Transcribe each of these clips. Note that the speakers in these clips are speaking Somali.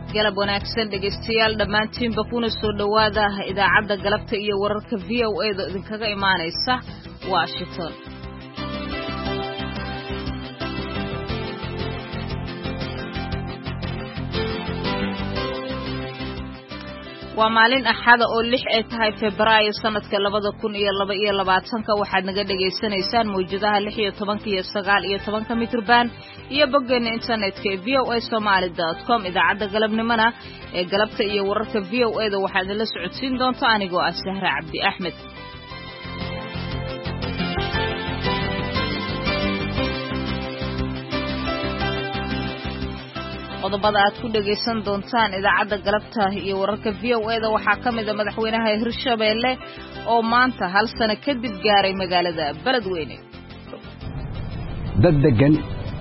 galab wanaagsan dhegeystayaal dhammaantiinba kuna soo dhawaada idaacadda galabta iyo wararka VOA da idinkaga imaanaysa Washington. waa maalin axada oo 6 ay tahay Febraayo sanadka 2022 waxaad naga dhageysanaysaan mowjadaha 16 iyo 19 mitrban iyo boggeena internetka voasomali.com idaacadda galabnimada ee galabta iyo wararka VOA da waxaad la socodsiin doontaa anigoo ah Sahra Cabdi Axmed. qodobada aad ku dhageysan doontaan idaacadda galabta iyo wararka VOA da waxaa kamid ah madaxweynaha Hirshabeelle oo maanta hal sano kadib gaaray magaalada Beledweyne. dad degan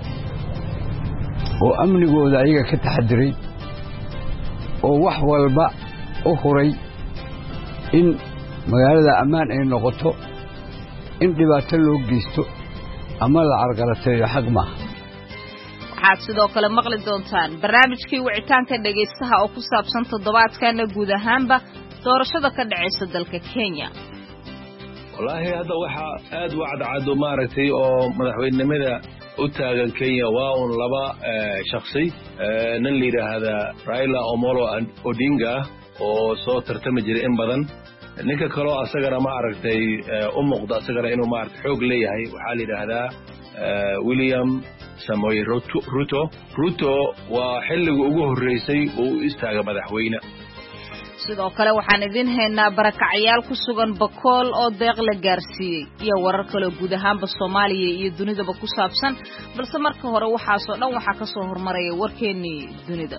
oo amnigooda ayaga ka taxadiray oo wax walba u huray in magaalada ammaan ay noqoto in dhibaato loo geysto ama la carqaladeeyo xaq maaha. waxaad sidoo kale maqli doontaan barnaamijkii wicitaanka dhageystaha oo ku saabsan toddobaadkana guud ahaanba doorashada ka dhacaysa dalka Kenya. wallaahi hadda waxa aad u cadcado maaragtay oo madaxweynimada u taagan Kenya waa un laba shakhsi nin la yiraahdo Raila Omolo Odinga oo soo tartami jiray in badan ninka kale oo asagana maaragtay u muuqda asagana inuu maaragtay xoog leeyahay waxa la yiraahdaa William Samoei Ruto waa xilliga ugu horeysay oo istaaga madaxweyne. sidoo kale waxaan idin haynaa barakacayaal ku sugan Bakool oo deeq la gaarsiiyay iyo warar kale guud ahaanba Soomaaliya iyo dunidaba ku saabsan balse marka hore waxaas oo dhan waxa ka soo hormaraya warkeenii dunida.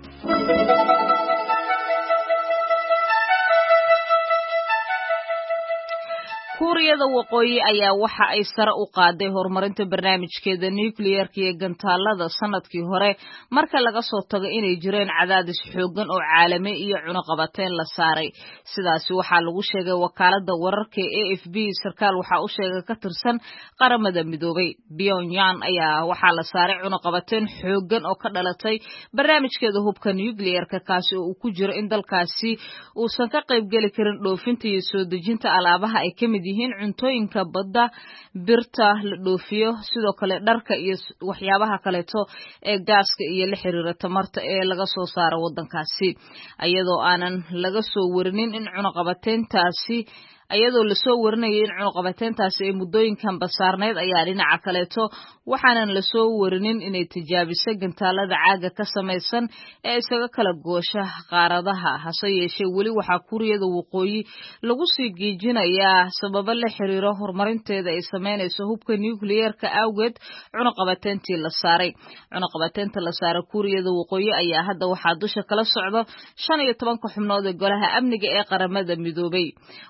kuuriyada waqooyi ayaa waxa ay sare u qaaday horumarinta barnaamijkeeda nuclear-ka ee gantaalada sanadkii hore marka laga soo tago inay jireen cadaadis xoogan oo caalami iyo cunaqabateyn la saaray. sidaasi waxaa lagu sheegay wakaalada wararka ee AFP sarkaal waxa uu sheegay ka tirsan qaramada midoobay. Pyongyang ayaa waxaa la saaray cunaqabateyn xoogan oo ka dhalatay barnaamijkeeda hubka nuclear-ka kaasi oo uu ku jiro in dalkaasi uusan ka qayb gali karin dhoofinta iyo soo dejinta alaabaha ay kamid yihiin cuntooyinka badda birta la dhoofiyo sidoo kale dharka iyo waxyaabaha kaleeto ee gaaska iyo la xiriira tamarta ee laga soo saaro wadankaasi ayadoo aanan laga soo warinin in cunaqabateyntaasi ayadoo la soo warinayay in cunaqabateyntaasi ay muddooyinkan basaarneed ayaa dhinaca kaleeto waxaanan la soo warinin inay tijaabisay gantaalada caaga ka samaysan ee isaga kala goosha qaaradaha hase yeeshee weli waxaa kuuriyada waqooyi lagu sii giijinayaa sababo la xiriiro horumarinteeda ay sameynayso hubka nuclear-ka awgeed cunaqabateyntii la saaray. cunaqabateynta la saaray kuuriyada waqooyi ayaa hadda waxaa dusha kala socda 15 xubnood ee golaha amniga ee qaramada midoobay.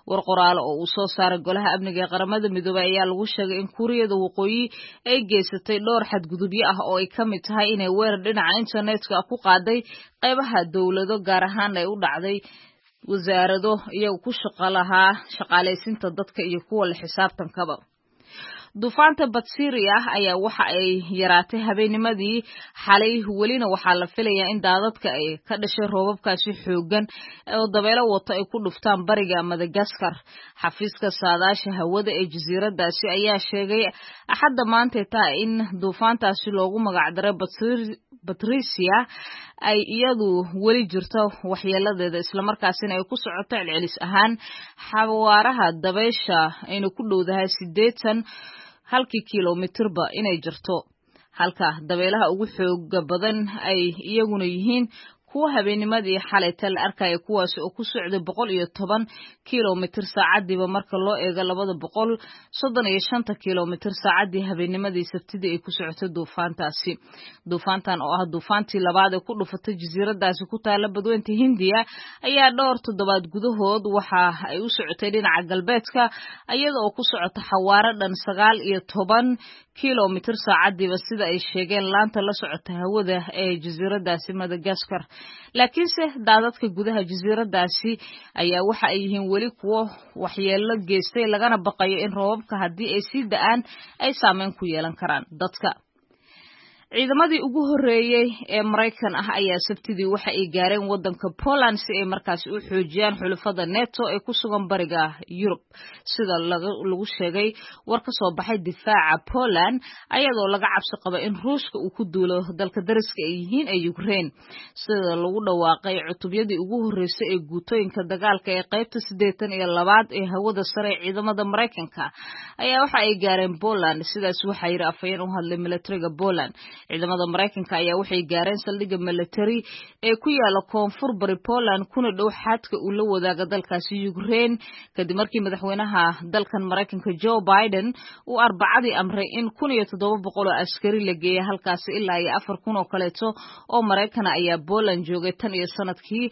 oo uu soo saaray golaha amniga ee qaramada midoobay ayaa lagu sheegay in kuuriyada waqooyi ay geysatay dhowr xadgudubyo ah oo ay kamid tahay inay weerar dhinaca internetka ku qaaday qaybaha dawlado gaar ahaan ay u dhacday wasaarado iyagu ku shaqo lahaa shaqaaleysiinta dadka iyo kuwa la xisaabtankaba. duufaanta Batsiria ayaa waxa ay yaraatay habeennimadii xalay welina waxaa la filayaa in daadadka ay ka dhashay roobabkaasi xoogan oo dabeelo wata ay ku dhuftaan bariga Madagascar. xafiiska saadaasha hawada ee jasiiradaasi ayaa sheegay axadda maanta in duufaantaasi loogu magac daray Patricia ay iyadu weli jirto waxyeeladeeda isla markaasina ay ku socoto celcelis ahaan xawaaraha dabeysha ayna ku dhowdahay 80 halkii kiiloomitirba inay jirto halka dabeelaha ugu xooga badan ay iyaguna yihiin kuwa habeennimadii xalay la arkay kuwaas oo ku socday 110 kiiloomitir saacadiiba marka loo eego 235 kiiloomitir saacadii habeennimadii Sabtidii ay ku socotay duufaantaasi. duufaantan oo ah duufaantii labaad ee ku dhufatay jasiiradaasi ku taala badweynta Hindiya ayaa dhowr toddobaad gudahood waxa ay u socotay dhinaca galbeedka iyadoo ku socota xawaare dhan 19 kiiloomitir saacadiiba sida ay sheegeen laanta la socota hawada ee jasiiradaasi Madagascar. laakiinse daadadka gudaha jasiiradaasi ayaa waxa ay yihiin weli kuwo waxyeelo geystay lagana baqayo in roobabka haddii ay sii da'aan ay saameyn ku yeelan karaan dadka. ciidamadii ugu horeeyay ee Mareykan ah ayaa sabtidii waxa ay gaareen wadanka Poland si ay markaas u xoojiyaan xulafada NATO ee ku sugan bariga Yurub sida lagu sheegay war ka soo baxay difaaca Poland ayadoo laga cabsi qabo in Ruushka uu ku duulo dalka dariska ay yihiin ee Ukraine sida lagu dhawaaqay cutubyadii ugu horeysay ee guutooyinka dagaalka ee qaybta 82 ee hawada sare ee ciidamada Mareykanka ayaa waxa ay gaareen Poland sidaas waxa yiri afayeen u hadlay militariga Poland ciidamada Mareykanka ayaa waxay gaareen saldhigga military ee ku yaala koonfur bari Poland kuna dhow xadka uu la wadaaga dalkaasi Ukraine kadib markii madaxweynaha dalkan Mareykanka Joe Biden uu Arbacadii amray in 1700 oo askari la geeyo halkaas ilaa 4000 oo kaleeto oo Mareykan ayaa Poland joogay tan iyo sanadkii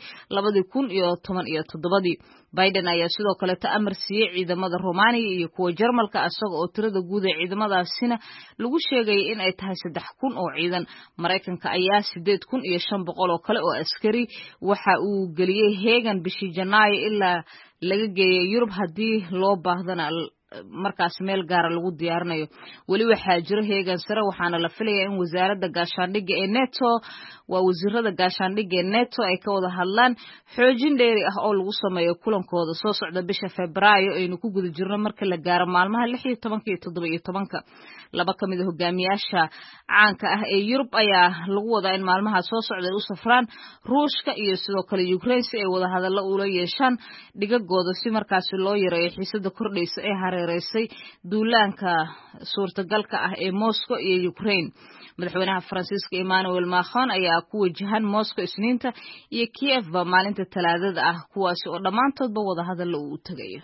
2017 Biden ayaa sidoo kale amar siiyay ciidamada Romania iyo kuwa Jarmalka asaga oo tirada guud ee ciidamadaasina lagu sheegay in ay tahay 3000 oo ciidan Mareykanka ayaa 8500 oo kale oo askari waxa uu galiyay heegan bishii Janaayo ilaa laga geeyay Yurub hadii loo baahdana markaas meel gaar lagu diyaarinayo wali waxa jira heegan sare waxaana la filayaa in wasaaradda gaashaandhigga ee NATO waa wasiirada gaashaandhigga ee NATO ay ka wada hadlaan xoojin dheeri ah oo lagu sameeyo kulankooda soo socda bisha Febraayo aynu ku guda jirno marka la gaaro maalmaha 16 iyo 17 laba kamid ah hogaamiyaasha caanka ah ee Yurub ayaa lagu wadaa in maalmaha soo socda u safraan Ruushka iyo sidoo kale Ukraine si ay wada hadallo ula yeeshaan dhigagooda si markaas loo yareeyo xiisada kordhaysa ee hareereysay duulaanka suurtagalka ah ee Moscow iyo Ukraine madaxweynaha Faransiiska Emmanuel Macron ayaa ku wajahan Moscow Isniinta iyo Kiev maalinta Talaadada ah kuwaas oo dhamaantoodba wada hadallo u tagayo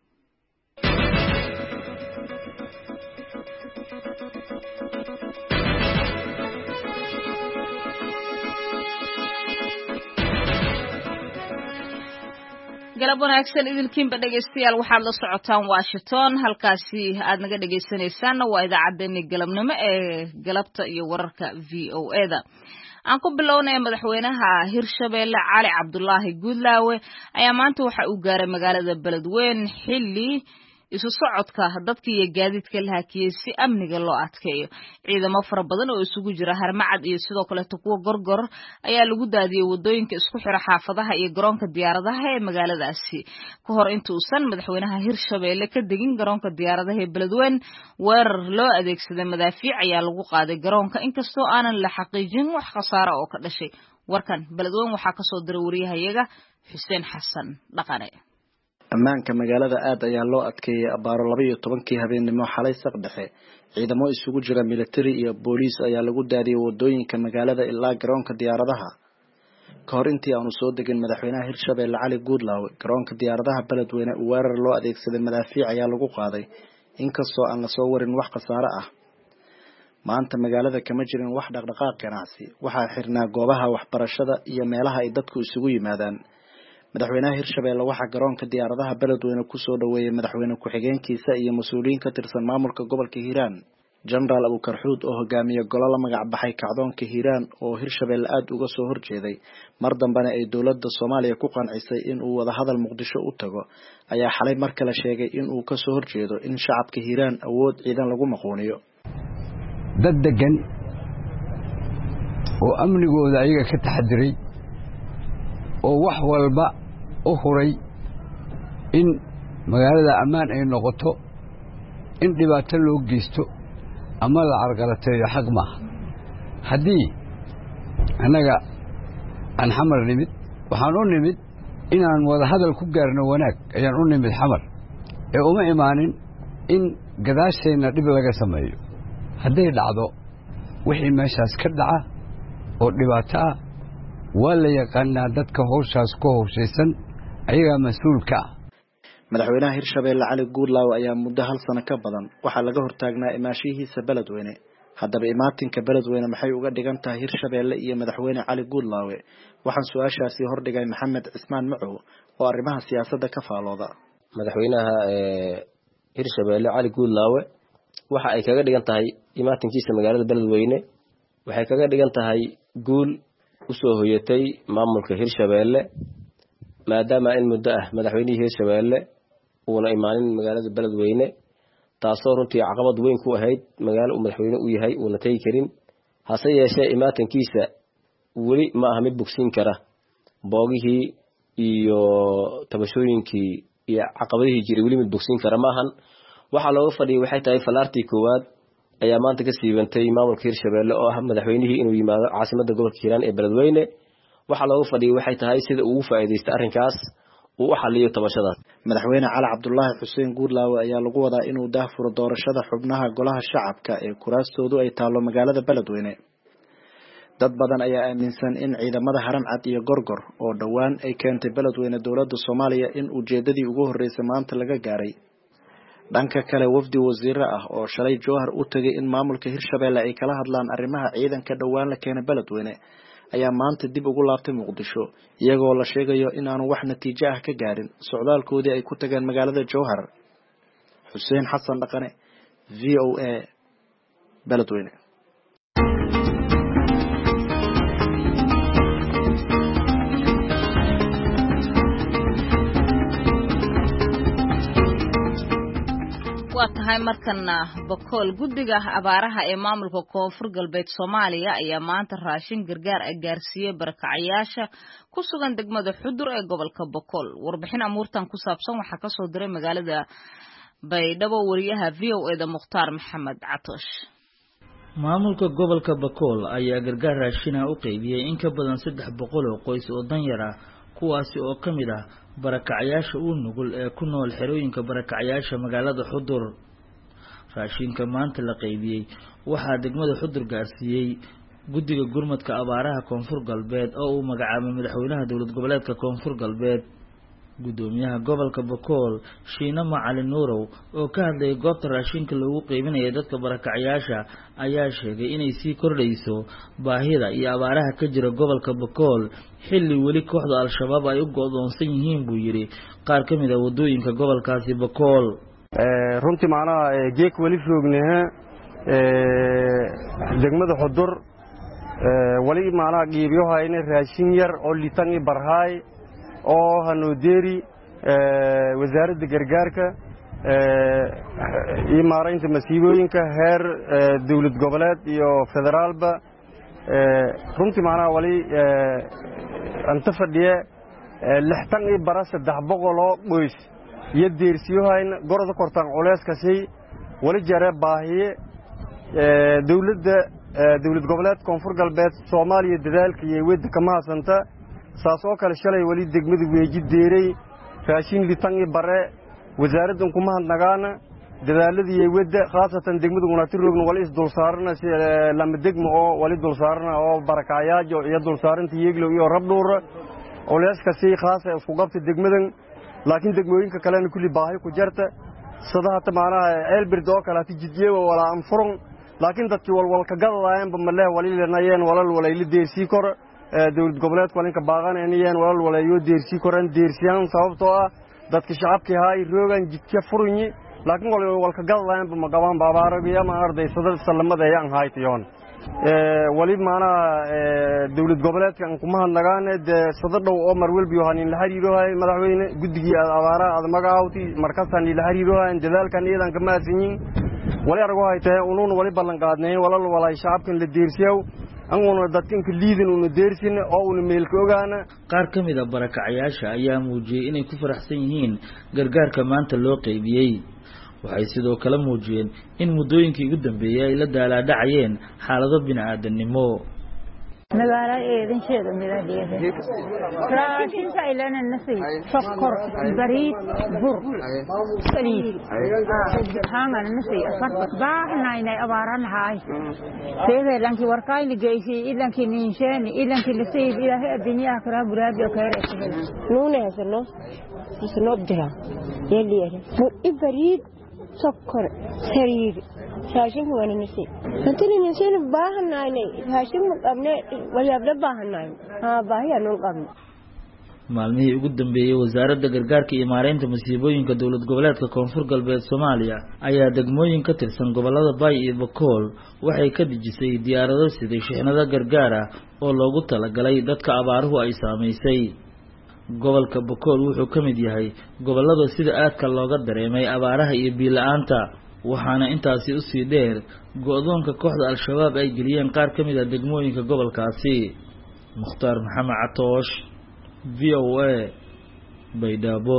galab wanaagsan idilkiinba dhageystayaal waxaad la socotaan Washington halkaasi aad naga dhageysanaysaan waa idaacadeena galabnimo ee galabta iyo wararka VOA-da aan ku bilownay madaxweynaha Hirshabelle Cali Cabdullaahi Guudlaawe ayaa maanta waxa uu gaaray magaalada Beledweyne xilli isu socodka dadka iyo gaadiidka la hakiyay si amniga loo adkeeyo ciidamo fara badan oo isugu jira Harmacad iyo sidoo kale kuwa gorgor ayaa lagu daadiyay wadooyinka isku xira xaafadaha iyo garoonka diyaaradaha ee magaaladaasi ka hor intuusan madaxweynaha Hirshabelle ka degin garoonka diyaaradaha ee Beledweyne weerar loo adeegsaday madaafiic ayaa lagu qaaday garoonka inkastoo aanan la xaqiijin wax khasaaro oo ka dhashay warkan Beledweyne waxa ka soo diray wariyahayaga Xuseen Xasan Dhaqane ammaanka magaalada aad ayaa loo adkeeyay abaaro 12 habeenimo xalay saq dhexe ciidamo isugu jira military iyo booliis ayaa lagu daadiyay wadooyinka magaalada ilaa garoonka diyaaradaha ka hor intii aanu soo degin madaxweynaha Hirshabelle Cali Guudlaawe garoonka diyaaradaha Beledweyne weerar loo adeegsaday madaafiic ayaa lagu qaaday inkastoo aan la soo warin wax khasaare ah maanta magaalada kama jirin wax dhaqdhaqaaq ganacsi waxaa xirnaa goobaha waxbarashada iyo meelaha ay dadku isugu yimaadaan madaxweynaha Hirshabelle waxa garoonka diyaaradaha Beledweyne ku soo dhaweeyay madaxweyne ku-xigeenkiisa iyo mas'uuliyiin ka tirsan maamulka gobolka Hiiraan General Abuukar Xuud oo hogaamiye golo la magac baxay kacdoonka Hiiraan oo Hirshabelle aad uga soo horjeeday mar dambana ay dawladda Soomaaliya ku qancisay in uu wada hadal Muqdisho u tago ayaa xalay mar kale sheegay in uu ka soo horjeedo in shacabka Hiiraan awood ciidan lagu maqooniyo dad degan oo amnigooda ayaga ka taxadiray oo wax walba u huray in magaalada ammaan ay noqoto in dhibaato loo geysto ama la carqalateeyo xaq ma haddii anaga aan xamar nimid waxaan u nimid inaan wada hadal ku gaarno wanaag ayaan u nimid xamar ee uma imaanin in gadaashayna dhib laga sameeyo hadday dhacdo wixii meeshaas ka dhaca oo dhibaato ah waa la yaqaanaa dadka howshaas ku howshaysan ayaga mas'uulka madaxweynaha Hirshabelle Cali Guudlaawe ayaa muddo hal sano ka badan waxa laga hortaagnaa imaashihiisa Beledweyne haddaba imaatinka Beledweyne maxay uga dhigan tahay Hirshabelle iyo madaxweyne Cali Guudlaawe waxaan su'aashaasi hordhigay Maxamed Cismaan Macow oo arrimaha siyaasadda ka faalooda madaxweynaha Hirshabelle Cali Guudlaawe waxa ay kaga dhigan tahay imaatinkiisa magaalada Beledweyne waxay kaga dhigan tahay guul usoo hoyatay maamulka Hirshabelle maadaama in muddo ah madaxweynaha Hirshabelle uuna imaanin magaalada Beledweyne taasoo runtii caqabad weyn ku ahayd magaalo uu madaxweyne u yahay uuna tagi karin hase yeeshee imaatankiisa weli ma aha mid bogsiin kara boogihii iyo tabashooyinkii iyo caqabadihii jiray weli mid bogsiin kara maahan waxaa looga fadhiyay waxay tahay falaartii koowaad ayaa maanta ka siibantay maamulka Hirshabeelle oo ah madaxweynihii inuu yimaado caasimadda gobolka Hiiraan ee Beledweyne waxaa looga fadhiyay waxay tahay sida uu faa'iideysto arrinkaas uu u xalliyo tabashadaas madaxweyne Cali Cabdullaahi Xuseen Guudlaawe ayaa lagu wadaa inuu daahfuro doorashada xubnaha golaha shacabka ee kuraastoodu ay taalo magaalada Beledweyne dad badan ayaa aaminsan in ciidamada Haram Cad iyo Gorgor oo dhawaan ay keentay Beledweyne dawladda Soomaaliya in ujeedadii ugu horeysay maanta laga gaaray dhanka kale wafdi wasiiro ah oo shalay Jowhar u tagay in maamulka Hirshabeelle ay kala hadlaan arrimaha ciidanka dhawaan la keenay Beledweyne ayaa maanta dib ugu laabtay Muqdisho iyagoo la sheegayo in aanu wax natiijo ah ka gaarin socdaalkoodii ay ku tageen magaalada Jowhar Xuseen Xasan Dhaqane VOA Beledweyne waa tahay markana Bakool guddiga abaaraha ee maamulka Koonfur Galbeed Soomaaliya ayaa maanta raashin gargaar ah gaarsiiyay barakacayaasha ku sugan degmada Xudur ee gobolka Bakool warbixin amuurtan ku saabsan waxa ka soo diray magaalada Baydhabo wariyaha VOA Mukhtaar Maxamed Catosh maamulka gobolka Bakool ayaa gargaar raashin ah u qaybiyay in ka badan 300 oo qoys oo danyar ah kuwaasi oo kamid ah barakacayaasha uu nugul ee ku nool xerooyinka barakacayaasha magaalada Xudur raashinka maanta la qaybiyay waxa degmada Xudur gaarsiiyay guddiga gurmadka abaaraha Koonfur Galbeed oo uu magacaabay madaxweynaha dawlad goboleedka Koonfur Galbeed gudoomiyaha gobolka Bakool Shiina Macalin Nuurow oo ka hadlay goobta raashinka lagu qaybinayo dadka barakacayaasha ayaa sheegay inay sii kordhayso baahida iyo abaaraha ka jira gobolka Bakool xilli weli kooxda al-shabaab ay u go'doonsan yihiin buu yiri qaar ka mid ah wadooyinka gobolkaasi Bakool runtii macnaha geek wali joognaha degmada Xudur wali macnaha qiibiyaha in raashin yar oo litan i barhaay oo hanooderi wasaaradda gargaarka iyo maareynta masiibooyinka heer dawlad goboleed iyo federaalba runtii macnaha wali anta fadhiye 60 iyo bara 300 oo qoys iyo deersiyohayn gorada kortaan culeyskasi wali jare baahiye dawlad goboleed Koonfur Galbeed Soomaaliya dadaalka iyo wada kama hasanta saasoo kale shalay wali degmada weeji deeray raashin litan iyo bare wasaaraddan kuma hadnagaana dadaaladii wada khaasatan degmada Gunaatiroogna wali is dul saarna si lama degmo oo wali dul saarna oo barakaayajo iyo dul saaranta yeeglo iyo rabdhuur culeyskasi khaas ah isku qabta degmadan laakiin degmooyinka kalena kulli baahi ku jirta sadaha tamaanaha eelbird oo kala tijiye wala anfurun laakiin dadkii walwal ka gadayeen bamalee wali leenayeen walal walayli deersii kor dawlad goboleedka walinka baaqanayeen walal walayo deersii koran deersiyaan sababtoo ah dadka shacabka hay roogan jidka furunyi laakiin walka gadayeen bamaqabaan baabaarabiya ma ardaysada salamada ayaan haytiyoon wali maana dawlad goboleedka kuma hadnagaan sadadhow oo marwalbi yohanin la xiriirohay madaxweyne guddigii abaara ad magaawti markasan la xiriirohay dadaalkan iyadan kama asinyin wali argo haytay unuun wali ballan qaadnay walal walay shacabkan la deersiyow anguna dadkanka liidin uu deersin oo uu meelka ogaana qaar kamid ah barakacayaasha ayaa muujiyay inay ku faraxsan yihiin gargaarka maanta loo qaybiyay waxay sidoo kale muujiyeen in muddooyinkii ugu dambeeyay ay la daalaadhacayeen xaalado bini'aadanimo magaala eedan sheeda midadeeda raashin saylan nasi sokor bariid bur saliid hangan nasi afar baahnayna abaran hay seedelanki warkayni geeysi ilanki ninsheeni ilanki nasiib ilaahay adduunyaha kara buraabi kayreesay nuune hasano isnobdira yeliere bur bariid sokor saliid raashin wana nasi hadii nasi baahnayna raashin qabne wayabla baahnay baahiyaan qabne maalmihii ugu dambeeyay wasaaradda gargaarka iyo maareynta masiibooyinka dawlad goboleedka Koonfur Galbeed Soomaaliya ayaa degmooyin ka tirsan gobolada Bay iyo Bakool waxay ka dejisay diyaarado sida shixnada gargaar ah oo loogu talagalay dadka abaaruhu ay saameysay gobolka Bakool wuxuu ka mid yahay gobolada sida aadka looga dareemay abaaraha iyo biyo la'aanta waxaana intaasi usii dheer go-doonka kooxda al-shabaab ay geliyeen qaar ka mid a degmooyinka gobolkaasi. Mukhtaar Maxamed Catoosh, v o a, Baydhabo.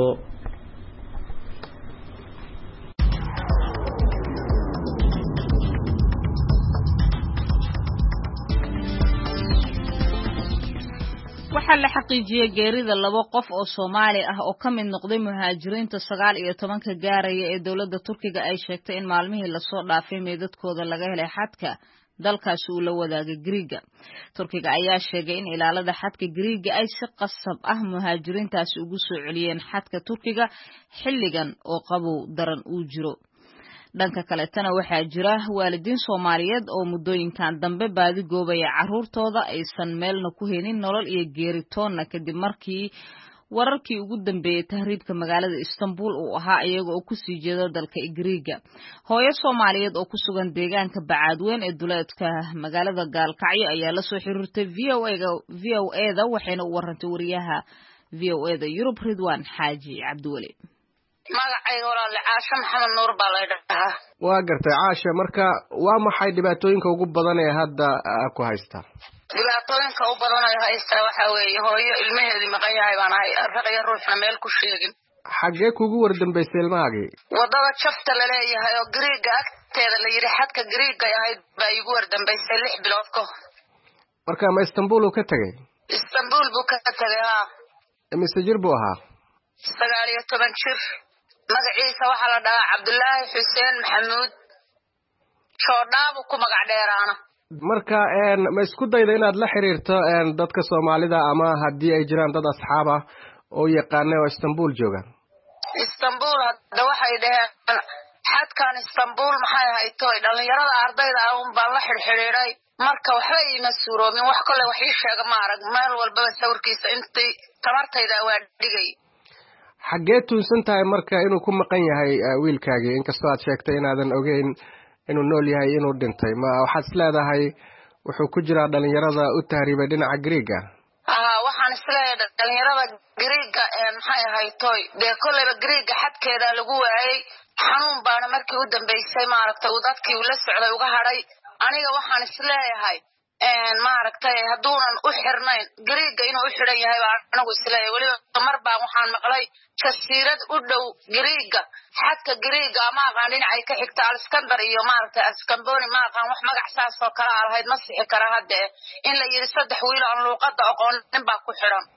waxaa la xaqiijiyay geerida 2 qof oo Soomaali ah oo ka mid noqday muhaajiriinta 19 gaaraya ee dawladda Turkiga ay sheegtay in maalmihii la soo dhaafay meedadkooda laga helay xadka dalkaasi uu la wadaagay Greega. Turkiga ayaa sheegay in ilaalada xadka Greega ay si qasab ah muhaajiriintaasi ugu soo celiyeen xadka Turkiga xilligan oo qabow daran uu jiro. dhanka kale tana waxaa jira waalidiin Soomaaliyeed oo muddooyinkan dambe baadi goobaya carruurtooda aysan meelna ku helin nolol iyo geeritoonna kadib markii wararkii ugu dambeeyay tahriibka magaalada Istanbul uu ahaa iyaga oo ku sii jeeda dalka Greega. hooyo Soomaaliyeed oo ku sugan deegaanka Bacaadweyn ee duleedka magaalada Gaalkacyo ayaa la soo xiriirtay VOA-da waxayna u warantay wariyaha VOA-da Yurub Ridwaan Xaaji Cabdiwali. magacayga walaal Caasha Maxamed Nuur baa la dhahaa. waa gartay Caasha, marka waa maxay dhibaatooyinka ugu badan ee hadda ku haysta? dhibaatooyinka ugu badan ee haysta waxa weeye hooyo ilmaheedii maqan yahay baan ahay raqay ruuxna meel ku sheegin. xagee kugu wardambeysay ilmahaagii? wadada jafta la leeyahay oo Greega agteeda la yiri xadka Greega ahayd baa igu wardambeysay 6 bilood ka hor. marka ma Istanbul uu ka tagay? Istanbul buu ka tagay ha. mise jir buu ahaa? 19 jir. magaciisa waxa la dhahaa Cabdullaahi Xuseen Maxamuud shoodaabu ku magac dheeraana. marka ma isku dayda inaad la xiriirto dadka Soomaalida ama haddii ay jiraan dad asxaab ah oo yaqaanay oo Istanbul jooga? Istanbul hadda waxay dhaheen xadkan Istanbul maxay haytay dhalinyarada ardayda ah baa la xiriiray marka waxba ima suuroomin wax kale wax ii sheega ma arag meel walba sawirkiisa intii tamartayda waa dhigay. xagee tuunsan tahay marka inuu ku maqan yahay wiilkaagii inkastoo aad sheegtay inaadan ogeyn inuu nool yahay inuu dhintay ma waxaad isleedahay wuxuu ku jiraa dhalinyarada u tahriibay dhinaca Greega? waxaan isleeyahay dhalinyarada Greega maxay haytay de koleba Greega xadkeeda lagu waayay xanuun baana markii u dambeysay maaragtay uu dadkii la socday uga haray. aniga waxaan isleeyahay maaragtay haduunan u xirnayn Greega inuu u xiran yahay baan anagu isleeyahay. waliba mar baan waxaan maqlay jasiirad u dhow Greega xadka Greega ma aqaan dhinacay ka xigta Iskandar iyo maaragtay Iskandoni ma aqaan wax magac saas oo kala ahayd ma sixi kara hadda in la yiri 3 wiil oo luuqada aqoon nin baa ku xiran.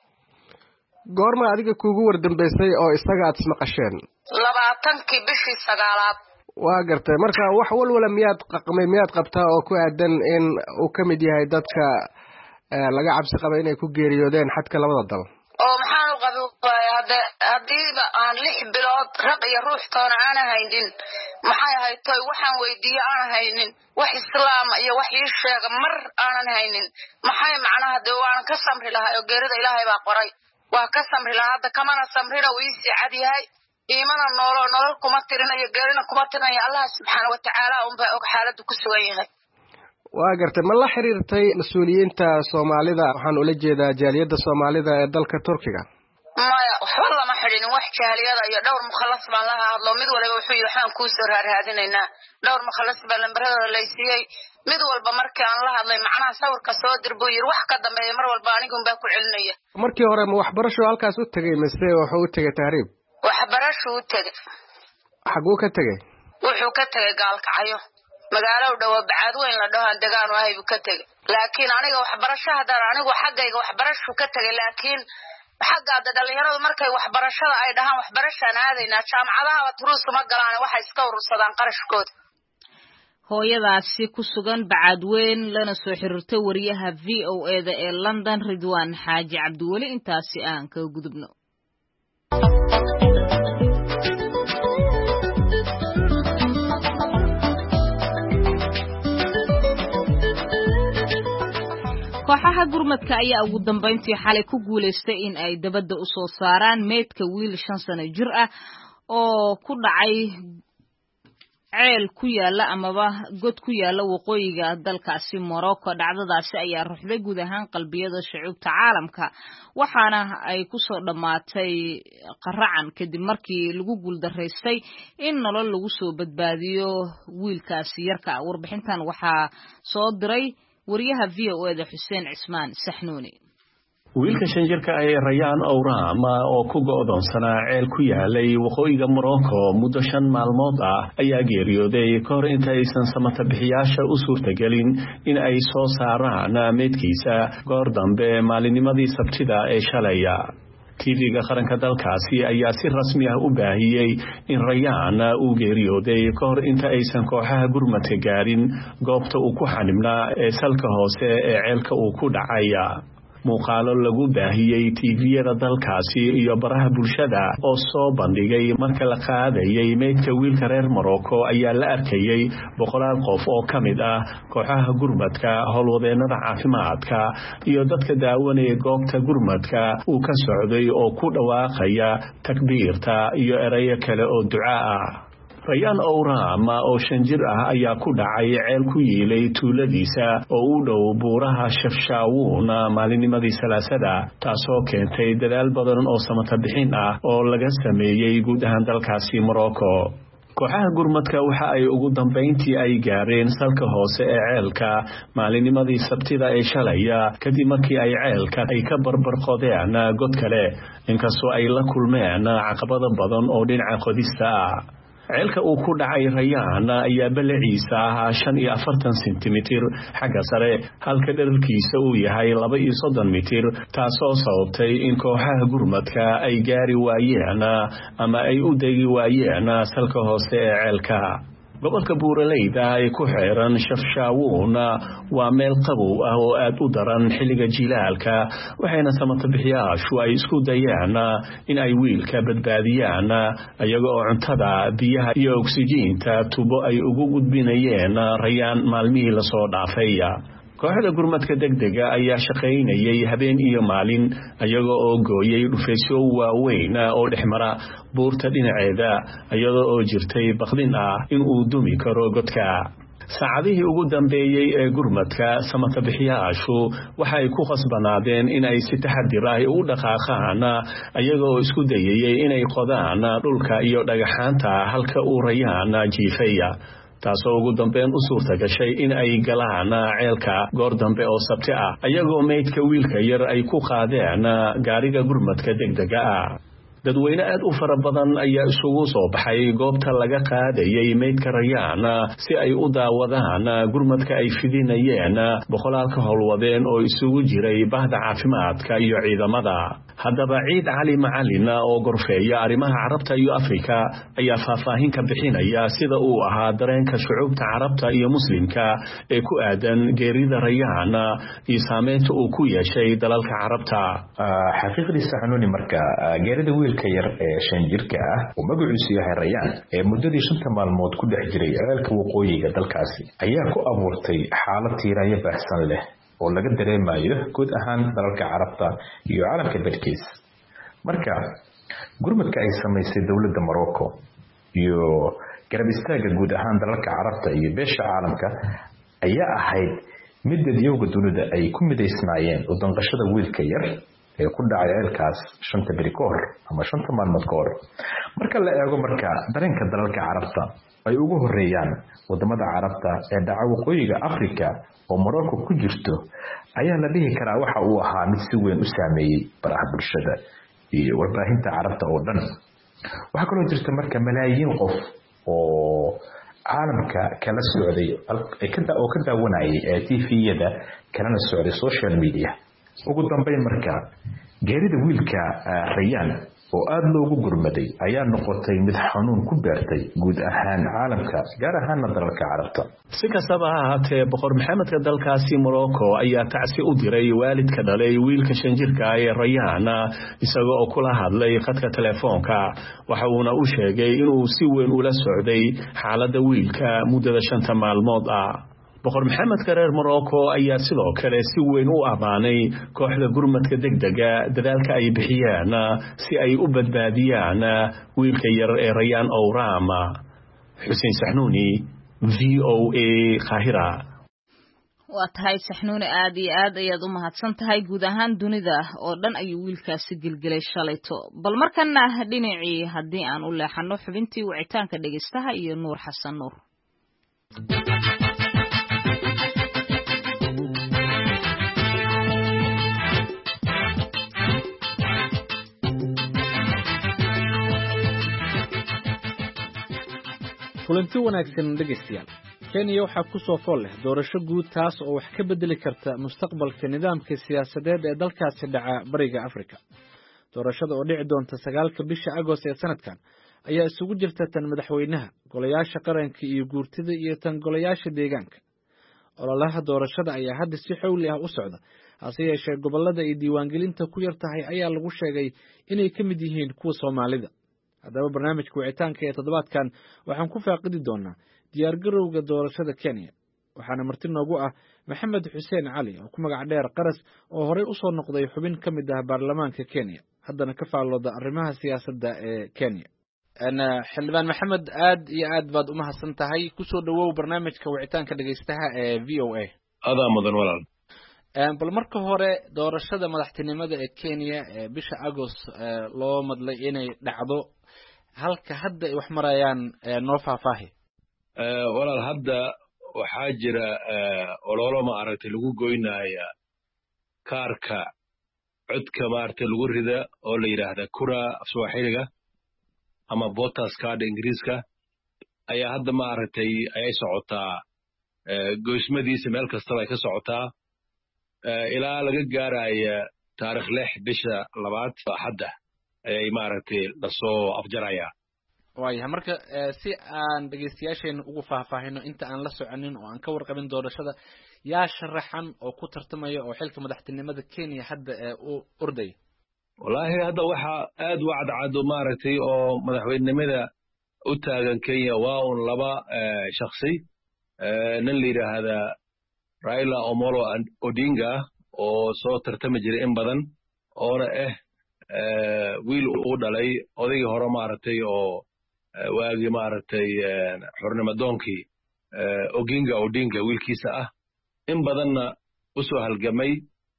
goorma adiga kugu wardambeysay oo isaga aad ismaqasheen? 20kii bishii 9aad. waa gartay marka wax walwala miyaad qabtaa oo ku aadan in uu ka mid yahay dadka laga cabsi qaba inay ku geeriyoodeen xadka labada dal? oo maxaan u qabay hadiiba aan 6 bilood raq iyo ruux toona aan haynin maxay haytay waxaan weydiiyay aan haynin wax islaam iyo wax ii sheega mar aan haynin maxay macnaha de waan ka samri lahaa oo geerida Ilaahay baa qoray waa ka samri lahaa hadda kamana samrina wii si cad yahay iimana nolol kuma tirinayo geerina kuma tirinayo Allah subhanahu wa ta'ala baa og xaaladdu ku sugan yahay. waa gartay ma la xiriirtay mas'uuliyiinta Soomaalida waxaan ula jeedaa jaaliyadda Soomaalida ee dalka Turkiga? maya waxba lama xiriirin wax jaaliyada iyo dhowr mukhallas baan la hadlo mid walba wuxuu yiri waxaan ku soo raadinaynaa dhowr mukhallas baan lambaradooda la siiyay mid walba markii aan la hadlay macnaha sawirka soo dirbo yiri wax ka dambeeya mar walba anigu baa ku celinaya. markii hore ma waxbarasho halkaas u tagay mise wuxuu u tagay tahriib? waxbarasho u tagay. xaguu ka tagay? wuxuu ka tagay Gaalkacyo magaalo u dhow Bacaadweyn la dhaho deegaan wahay buu ka tagay laakiin aniga waxbarasho hadaan anigu xaggayga waxbarasho ka tagay laakiin xagga dhalinyaradu markay waxbarashada ay dhahaan waxbarashaan aadayna jaamacadaha Turuus ma galaan waxa iska urursadaan qarashkooda. hooyadaasi ku sugan Bacaadweyn lana soo xiriirtay wariyaha VOA-da ee London Ridwaan Xaaji Cabdiwali intaasi aan ka gudubno. kooxaha gurmadka ayaa ugu dambeyntii xalay ku guuleystay in ay dabadda u soo saaraan meedka wiil 5 sano jir ah oo ku dhacay ceel ku yaala amaba god ku yaala waqooyiga dalkaasi Morocco. Dhacdadaasi ayaa ruxday guud ahaan qalbiyada shucuubta caalamka waxaana ay ku soo dhamaatay qaracan kadib markii lagu guuldareystay in nolol lagu soo badbaadiyo wiilkaasi yarka. Warbixintan waxaa soo diray wariyaha VOA Xuseen Cismaan Saxnuuni. wiilka shanjirka ay Rayaan Owraam oo ku go'doonsanaa ceel ku yaalay waqooyiga Morocco muddo 5 maalmood ah ayaa geeriyooday kahor inta aysan samata bixiyaasha u suurtagelin in ay soo saaraan meedkiisa goor dambe maalinimadii Sabtida ee shalay. TV-ga qaranka dalkaasi ayaa si rasmi ah u baahiyay in Rayaan uu geeriyooday kahor inta aysan kooxaha gurmadka gaarin goobta uu ku xanibnaa ee salka hoose ee ceelka uu ku dhacay. muuqaalo lagu baahiyay TV-yada dalkaasi iyo baraha bulshada oo soo bandhigay marka la qaadayay meydka wiilka reer Morocco ayaa la arkayay boqolaal qof oo kamid ah kooxaha gurmadka howlwadeennada caafimaadka iyo dadka daawanaya goobta gurmadka uu ka socday oo ku dhawaaqaya takbiirta iyo erayo kale oo ducaa ah. Rayaan Owraam oo 5 jir ah ayaa ku dhacay ceel ku yeelay tuuladiisa oo u dhow buuraha Shafshawun maalinimadii Salaasada taasoo keentay dadaal badan oo samata bixin ah oo laga sameeyay guud ahaan dalkaasi Morocco. kooxaha gurmadka waxa ay ugu dambeyntii ay gaareen salka hoose ee ceelka maalinimadii Sabtida ee shalay kadib markii ay ceelka ay ka barbar qodeen god kale inkastoo ay la kulmeen caqabado badan oo dhinaca qodista ah. ceelka uu ku dhacay Rayaan ayaa balaciisa ahaa 45 sentimitir xagga sare halka dhererkiisa uu yahay 32 mitir taasoo sababtay in kooxaha gurmadka ay gaari waayeen ama ay u degi waayeen salka hoose ee ceelka. gobolka buuraleyda ay ku xeeran Shafshawun waa meel qabow ah oo aad u daran xilliga jilaalka waxayna samata bixiyaashu ay isku dayaan in ay wiilka badbaadiyaan ayaga oo cuntada biyaha iyo oksijiinta tubo ay ugu gudbinayeen Rayaan maalmihii la soo dhaafay. kooxda gurmadka degdega ayaa shaqaynayay habeen iyo maalin ayaga oo gooyay dhufaysyo waaweyn oo dhexmara buurta dhinaceeda iyadoo oo jirtay baqdin ah in uu dumi karo godka. saacadihii ugu dambeeyay ee gurmadka samata bixiyaashu waxa ay ku qasbanaadeen in ay si taxadir ah u dhaqaaqaan ayaga oo isku dayayay inay qodaan dhulka iyo dhagaxaanta halka uu Rayaan jiifay. taasoo ugu dambeyn u suurta gashay in ay galaan ceelka goor dambe oo Sabti ah ayagoo meydka wiilka yar ay ku qaadeen gaariga gurmadka degdega ah. dadweyne aad u fara badan ayaa isugu soo baxay goobta laga qaadayay meydka Rayaan si ay u daawadaan gurmadka ay fidinayeen boqolaalka howlwadeen oo isugu jiray bahda caafimaadka iyo ciidamada. haddaba Ciid Cali Macalin oo gorfeeya arrimaha Carabta iyo Afrika ayaa faahfaahin ka bixinaya sida uu ahaa dareenka shucuubta Carabta iyo Muslimka ee ku aadan geerida Rayaan iyo saameynta uu ku yeeshay dalalka Carabta. xaqiiqdii Saxnuuni marka geerida wiilka yar ee 5 jirka ah oo magaciisu yahay Rayaan ee muddadii 5 maalmood ku dhex jiray ceelka waqooyiga dalkaasi ayaa ku abuurtay xaalad tiirayo baahsan leh oo laga dareemayo guud ahaan dalalka Carabta iyo caalamka badkiis. marka gurmadka ay samaysay dawladda Morocco iyo garab istaaga guud ahaan dalalka Carabta iyo beesha caalamka ayaa ahayd mid dadweynaha dunida ay ku mideysnaayeen oo danqashada wiilka yar ee ku dhacay ceelkaas 5 beri kahor ama 5 maalmood kahor. marka la eego marka dareenka dalalka Carabta ay ugu horeeyaan wadamada Carabta ee dhaca waqooyiga Afrika oo Morocco ku jirto ayaa la dhihi karaa waxa uu ahaa mid si weyn u saameeyay baraha bulshada iyo warbaahinta Carabta oo dhan. waxa kaloo jirta marka malaayiin qof oo caalamka kala socday oo ka daawanayay TV-yada kana socday social media. ugu dambeyn marka geerida wiilka Rayaan oo aad loogu gurmaday ayaa noqotay mid xanuun ku beertay guud ahaan caalamka gaar ahaan dalalka Carabta. si kastaba ha ahaatee boqor maxamedka dalkaasi Morocco ayaa tacsi u diray waalidka dhalay wiilka 5 jirka ah ee Rayaan isagoo kula hadlay khadka telefoonka waxa uuna u sheegay inuu si weyn ula socday xaaladda wiilka muddada 5 maalmood ah. boqor maxamedka reer Morocco ayaa sidoo kale si weyn u amaanay kooxda gurmadka degdega dadaalka ay bixiyaan si ay u badbaadiyaan wiilka yar ee Rayaan Owraam. xuseen saxnuuni VOA Qaahira. waa tahay saxnuuni aad iyo aad ayaad u mahadsan tahay guud ahaan dunida oo dhan ayuu wiilkaasi gelgelay shalayto bal markana dhinacii haddii aan u leexano xubintii wicitaanka dhegeystaha iyo nuur xasan nuur kulanti wanaagsan dhegeystayaal Kenya waxaa ku soo fool leh doorasho guud taas oo wax ka bedeli karta mustaqbalka nidaamka siyaasadeed ee dalkaasi dhaca bariga Afrika. Doorashada oo dhici doonta 9 bisha Agost ee sanadkan ayaa isugu jirta tan madaxweynaha, golayaasha qaranka iyo guurtida iyo tan golayaasha deegaanka. Ololaha doorashada ayaa hadda si xawli ah u socda, hase yeeshee gobolada ay diiwaangelinta ku yar tahay ayaa lagu sheegay inay ka mid yihiin kuwa Soomaalida. haddaba barnaamijka wicitaanka ee toddobaadkan waxaan ku faaqidi doonaa diyaargarowga doorashada Kenya waxaana marti noogu ah Maxamed Xuseen Cali oo ku magac dheer Qaras oo horey u soo noqday xubin ka mid ah baarlamaanka Kenya haddana ka faalooda arrimaha siyaasadda ee Kenya ana xildhibaan Maxamed aad iyo aad baad u mahadsan tahay ku soo dhawow barnaamijka wicitaanka dhageystaha ee VOA adaa mudan walaal bal marka hore doorashada madaxtinimada ee Kenya ee bisha Agost loo madlay inay dhacdo halka hadda ay wax marayaan noo faahfaahi walaal hadda waxaa jira ololo ma aragtay lagu goynaya kaarka codka maaragtay lagu rida oo la yiraahdo kura Swahiliga ama voters card Ingiriiska ayaa hadda ma aragtay ay socotaa goysmadiisa meel kasta ay ka socotaa ilaa laga gaaraya taariikh 6 bisha 2 hadda ay maaragtay la soo afjaraya waayahay marka si aan dhageystayaasheen ugu faahfaahino inta aan la soconin oo aan ka warqabin doorashada yaa sharaxan oo ku tartamaya oo xilka madaxtinimada Kenya hadda u orday wallahi hadda waxa aad u cadcado maaragtay oo madaxweynimada u taagan Kenya waa un laba shakhsi nin la yiraahdo Raila Omolo Odinga oo soo tartami jiray in badan oo wiil uu dhalay odayga hore maaragtay oo waagi maaragtay xornimadoonkii Oginga Odinga wiilkiisa ah in badanna u soo halgamay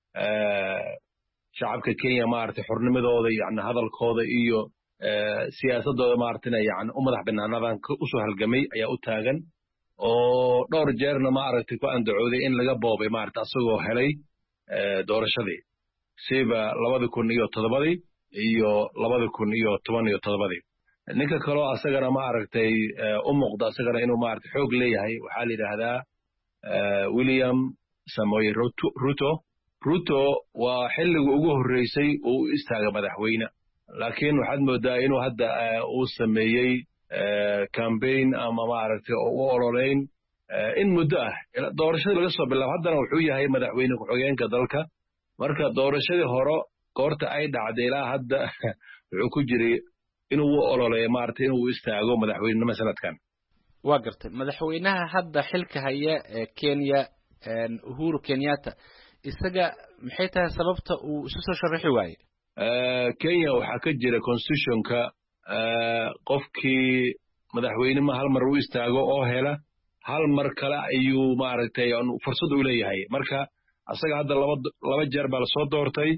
shacabka Kenya maaragtay xornimadooda iyo hadalkooda iyo siyaasadooda maaragtay yani u madax banaanadan u soo halgamay ayaa u taagan oo dhowr jeerna maaragtay ku andacooday in laga boobay maaragtay asagoo helay doorashadii siba 2007 iyo 2017 ninka kale asagana maaragtay u muuqda asagana inuu maaragtay xoog leeyahay waxa la yiraahdaa William Samoei Ruto waa xilliga ugu horeysay uu istaaga madaxweyne laakiin waxaad moodaa inuu hadda uu sameeyay campaign ama maaragtay oo u ololeyn in muddo ah doorashada laga soo bilaabo haddana wuxuu yahay madaxweyne ku-xigeenka dalka marka doorashadii hore goorta ay dhacday ilaa hadda wuxuu ku jiray inuu u ololeeyo maaragtay inuu istaago madaxweynenimo sanadkan waa gartay madaxweynaha hadda xilka haya ee Kenya Uhuru Kenyatta isaga maxay tahay sababta uu isu soo sharaxi waayay Kenya waxa ka jira constitutionka qofkii madaxweynenimo hal mar u istaago oo hela hal mar kale ayuu maaragtay fursad u leeyahay marka asaga hadda laba jeer baa la soo doortay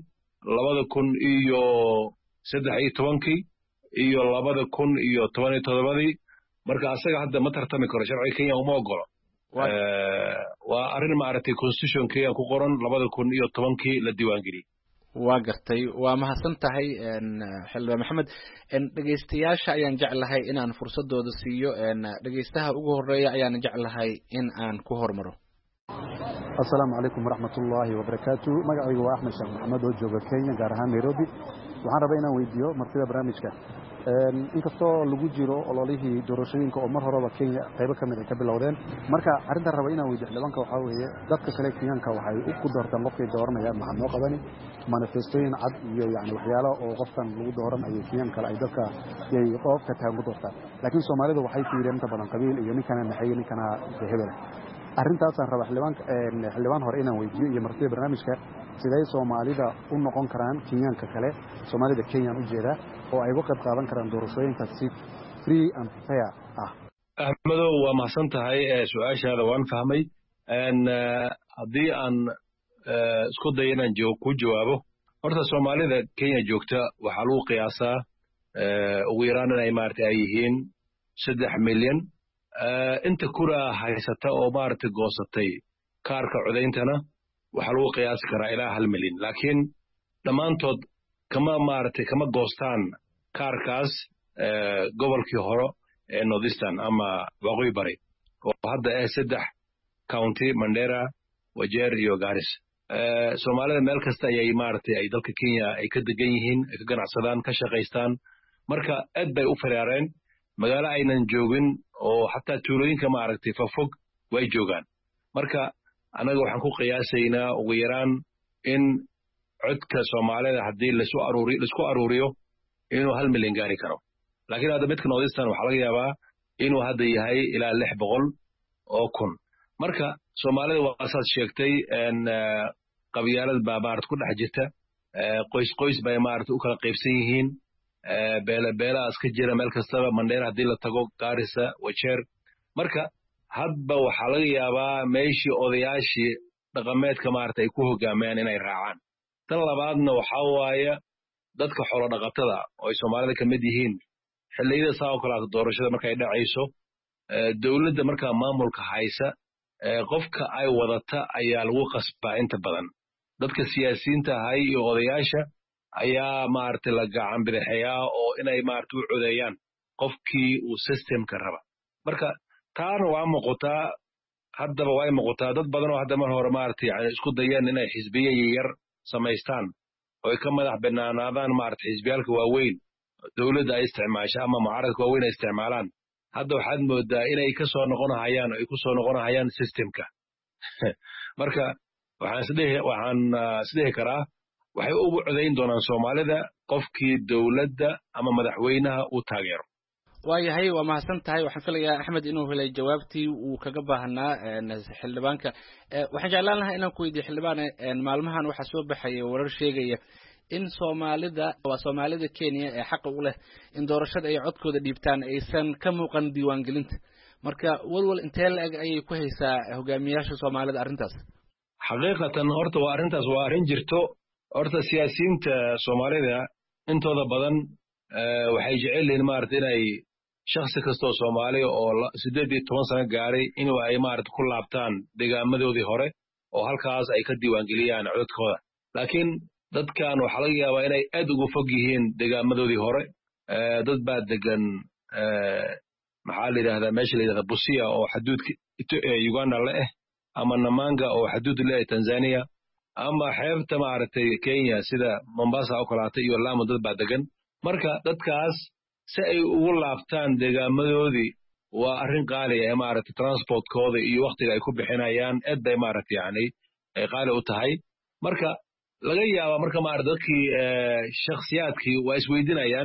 2013 iyo 2017 marka asaga hadda ma tartami karo sharciga Kenya uma ogolo waa arrin maaragtay constitution Kenya ku qoran 2010 la diiwaangeliyay waa gartay waa mahadsan tahay xildhibaan Maxamed dhageystayaasha ayaan jeclahay inaan fursadooda siiyo dhageystaha ugu horeeya ayaan jeclahay in aan ku hormaro السلام عليكم ورحمة الله وبركاته مقعي وأحمد شيخ محمد وجوغا كينيا غارهان نيروبي waxaan rabaa inaan weydiiyo martida barnaamijka inkastoo lagu jiro ololihii doorashooyinka oo mar horeba Kenya qaybo kamid ah ka bilowdeen marka arintan rabaa inaan weydiiyo xildhibaanka waxa weeye dadka kale Kenyanka waxay ku doortaan qofkii dooranaya maxaa noo qabani manifestooyin cad iyo yani waxyaalo oo qofkan lagu dooran ay Kenyanka ay dadka ay qofka taan ku doortaan laakiin Soomaalidu waxay fiiriyeen inta badan qabiil iyo ninkana naxay ninkana hebel arrintaas aan rabaa xildhibaan hore inaan weydiiyo iyo martida barnaamijka sidee Soomaalida u noqon karaan Kenyanka kale Soomaalida Kenyan u jeeda oo ay uga qayb qaadan karaan doorashooyinka si free and fair ah axmedow waa mahadsan tahay su-aashaada waan fahmay haddii aan isku dayo inaan ku jawaabo horta soomaalida kenya joogta waxaa lagu qiyaasaa ugu yaraan inay maaragtay ay yihiin 3 milyan inta kura haysata oo maaragtay goosatay kaarka codayntana waxaa lagu qiyaasi karaa ilaa 1 milyan laakiin dhammaantood kama goostaan kaarkaas gobolkii hore ee northeastern ama waqooyi bari oo hadda 3 county Mandera Wajeer iyo Garissa Soomaalida meel kasta ayay maartay ay dalka Kenya ay ka degan yihiin ay ka ganacsadaan ka shaqeystaan marka aad bay u faraareen magaalo aynan joogin oo xataa tuulooyinka maartay fafog way joogaan marka anaga waxaan ku qiyaasaynaa ugu yaraan in codka Soomaalida hadii la isku aruuriyo inuu 1 milyan gaari karo laakiin hadda midka northeastern waxa laga yaabaa inuu hadda yahay ilaa 600 oo kun marka Soomaalida waa asaas sheegtay qabyaalad baabaarad ku dhex jirta qoys bay maartay u kala qaybsan yihiin beela iska jira meel kastaba Mandera hadii la tago Garissa Wajeer marka hadba waxa laga yaabaa meeshii odayaashii dhaqameedka maartay ku hogaamayaan inay raacaan tan labaadna waxa waaye dadka xoolo dhaqatada oo Soomaalida ka mid yihiin xilliyada saa oo kala doorashada markay dhacayso dawladda marka maamulka haysa qofka ay wadata ayaa lagu qasbaa inta badan dadka siyaasiyiinta ahay iyo odayaasha ayaa maartay la gacan bidixeeyaa oo inay maartay u codeeyaan qofkii uu systemka raba marka taana waa muuqataa haddaba way muuqataa dad badan oo hadda mar hore maartay isku dayeen inay xisbiye yar samaystaan oo ka madax banaanaadaan maartay xisbiyalka waaweyn dawladda ay isticmaasho ama mucaaradka waaweyn ay isticmaalaan hadda waxaad moodaa inay ka soo noqonayaan ay ku soo noqonayaan systemka marka waxaan isdhihi karaa waxay ugu codayn doonaan Soomaalida qofkii dawladda ama madaxweynaha uu taageero waayahay waa mahadsan tahay waxaan filayaa Axmed inuu helay jawaabtii uu kaga baahnaa xildhibaanka waxaan jeclaan lahaa inaan ku weydiiyo xildhibaan maalmahan waxa soo baxay warar sheegaya in Soomaalida Kenya ee xaq u leh in doorashada ay codkooda dhiibtaan aysan ka muuqan diiwaangelinta marka walwal intee la eg ayay ku haysaa hogaamiyaasha Soomaalida arrintaas xaqiiqatan horta waa arrintaas waa arrin jirto horta siyaasiyiinta Soomaalida intooda badan waxay jecel yihiin maartay inay shakhsi kasta oo Soomaali oo 18 sano gaaray inuu ay maartay ku laabtaan deegaamadoodii hore oo halkaas ay ka diiwaangeliyaan codkooda laakiin dadkan waxa laga yaabaa inay aad ugu fog yihiin deegaamadoodii hore dad baa degan maxaa la yiraahdaa meesha la yiraahdo Busia oo xuduudka Uganda la ama Namanga oo xuduud la Tanzania ama xeebta maartay Kenya sida Mombasa oo kale iyo Lamu dad baa degan marka dadkaas si ay ugu laabtaan deegaamadoodii waa arrin qaali ah maartay transportkooda iyo waqtiga ay ku bixinayaan aad bay maartay ay qaali u tahay marka laga yaabo marka dadkii shakhsiyaadkii waa isweydiinayaan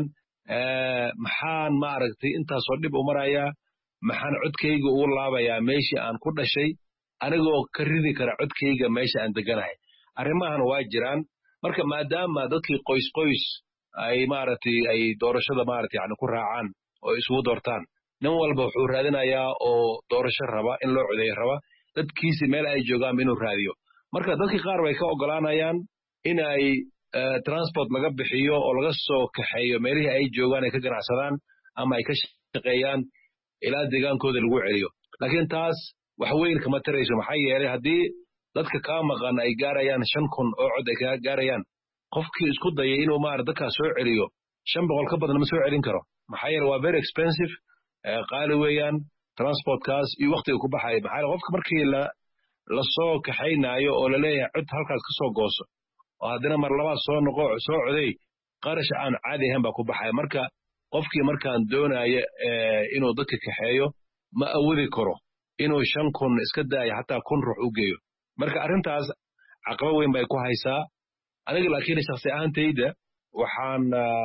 maxaan maaragtay intaas oo dhib u marayaa maxaan codkayga ugu laabayaa meeshii aan ku dhashay anigoo ka ridi kara codkayga meesha aan deganahay arrimahan waa jiraan marka maadaama dadkii qoys ay maaragtay ay doorashada maaragtay ku raacaan oo isugu doortaan nin walba wuxuu raadinayaa oo doorasho raba in loo codeeyo raba dadkiisi meel ay joogaan inuu raadiyo marka dadkii qaar way ka ogolaanayaan in ay transport laga bixiyo oo laga soo kaxeeyo meelihii ay joogaan ay ka ganacsadaan ama ay ka shaqeeyaan ilaa deegaankooda lagu celiyo laakiin taas wax weyn kama tarayso maxaa yeelay haddii dadka ka maqan ay gaarayaan 5,000 oo cod ay ka gaarayaan qofkii isku dayay inuu dadka soo celiyo 500 ka badan ma soo celin karo maxaa yeelay waa very expensive qaali weeyaan transportkaas iyo waqtiga ku baxay maxaa yeelay qofka markii la soo kaxeynaayo oo la leeyahay cod halkaas ka soo gooso oo haddana mar labaad soo coday qarash aan caadi ahayn baa ku baxay marka qofkii markaan doonaya inuu dadka kaxeeyo ma awoodi karo inuu 5,000 iska daayo hataa 1,000 ruux u geeyo marka arrintaas caqabad weyn bay ku haysaa aniga laakiin shakhsi ahaantayda waxaan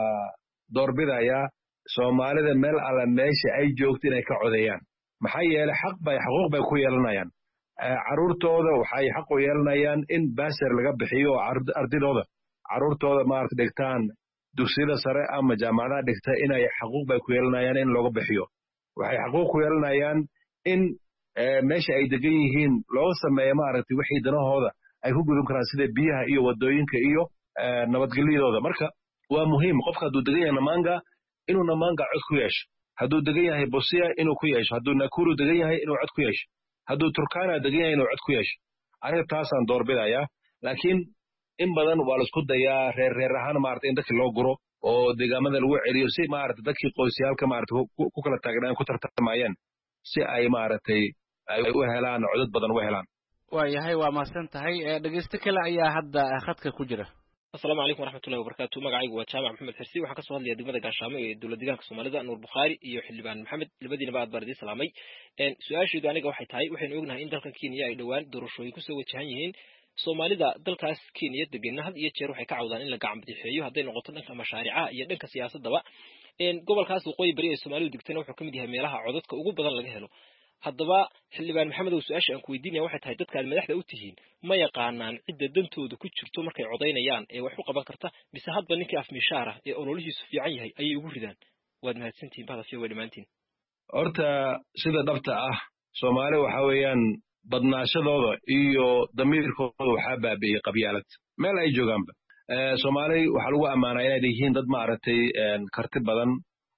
doorbidayaa Soomaalida meel alla meesha ay joogto inay ka codeeyaan maxaa yeelay xuquuq bay ku yeelanayaan caruurtooda waxay xaq u yeelanayaan in baasir laga bixiyo ardidooda caruurtooda maartay dhigtaan dugsiyada sare ama jaamacadaha dhigta inay xuquuq bay ku yeelanayaan in looga bixiyo waxay xaquuq ku yeelanayaan in meesha ay degan yihiin looga sameeyo maaragtay wixii danahooda ay ku gudub karaan sida biyaha iyo wadooyinka iyo nabadgelyadooda marka waa muhiim qofka hadduu degan yahay Namanga inuu Namanga cod ku yeesho hadduu degan yahay Busia inuu ku yeesho hadduu Nakuru degan yahay inuu cod ku yeesho hadduu Turkana degan yahay inuu cod ku yeesho aniga taasaan doorbidayaa laakiin in badan waa la isku dayaa reer ahaan maaragtay in dadka loo guro oo deegaamada lagu celiyo si maaragtay dadkii qoysyaalka maaragtay ku kala taagnaan ku tartamayaan si ay maaragtay ay u helaan codad badan u helaan waayahay waa mahadsan tahay dhegeysto kale ayaa hadda khadka ku jira asalaamu calaykum waraxmatullahi wabarakaatu magacaygu waa jaamac maxamed xirsi waxaan kasoo hadlayaa degmada gaashaamo ee dowlad deegaanka soomaalida nuur bukhaari iyo xildhibaan maxamed labadiinaba aad baan idiin salaamay su-aasheedu aniga waxay tahay waxaynu ognahay in dalkan kenya ay dhowaan doorashooyin kusoo wajahan yihiin soomaalida dalkaas kenya degenna had iyo jeer waxay ka cawdaan in la gacan bidixeeyo hadday noqoto dhanka mashaariicaha iyo dhanka siyaasadaba gobolkaas waqooyi bari ee soomaalidu degtana wuxuu ka mid yahay meelaha codadka ugu badan laga helo haddaba xildhibaan maxamed oo su-aasha aan ku weydiinaya waxay tahay dadka aad madaxda u tihiin ma yaqaanaan cidda dantooda ku jirto markay codaynayaan ee wax u qaban karta mise hadba ninkii afmishaar ah ee ololihiisu fiican yahay ayay ugu ridaan waad mahadsantihiin bahdafiyo way dhammaantiin horta sida dhabta ah soomaali waxa weeyaan badnaashadooda iyo damiirkooda waxaa baabi'iyey qabyaalad meel ay joogaanba soomaali waxaa lagu ammaanaa inay yihiin dad maaragtay karti badan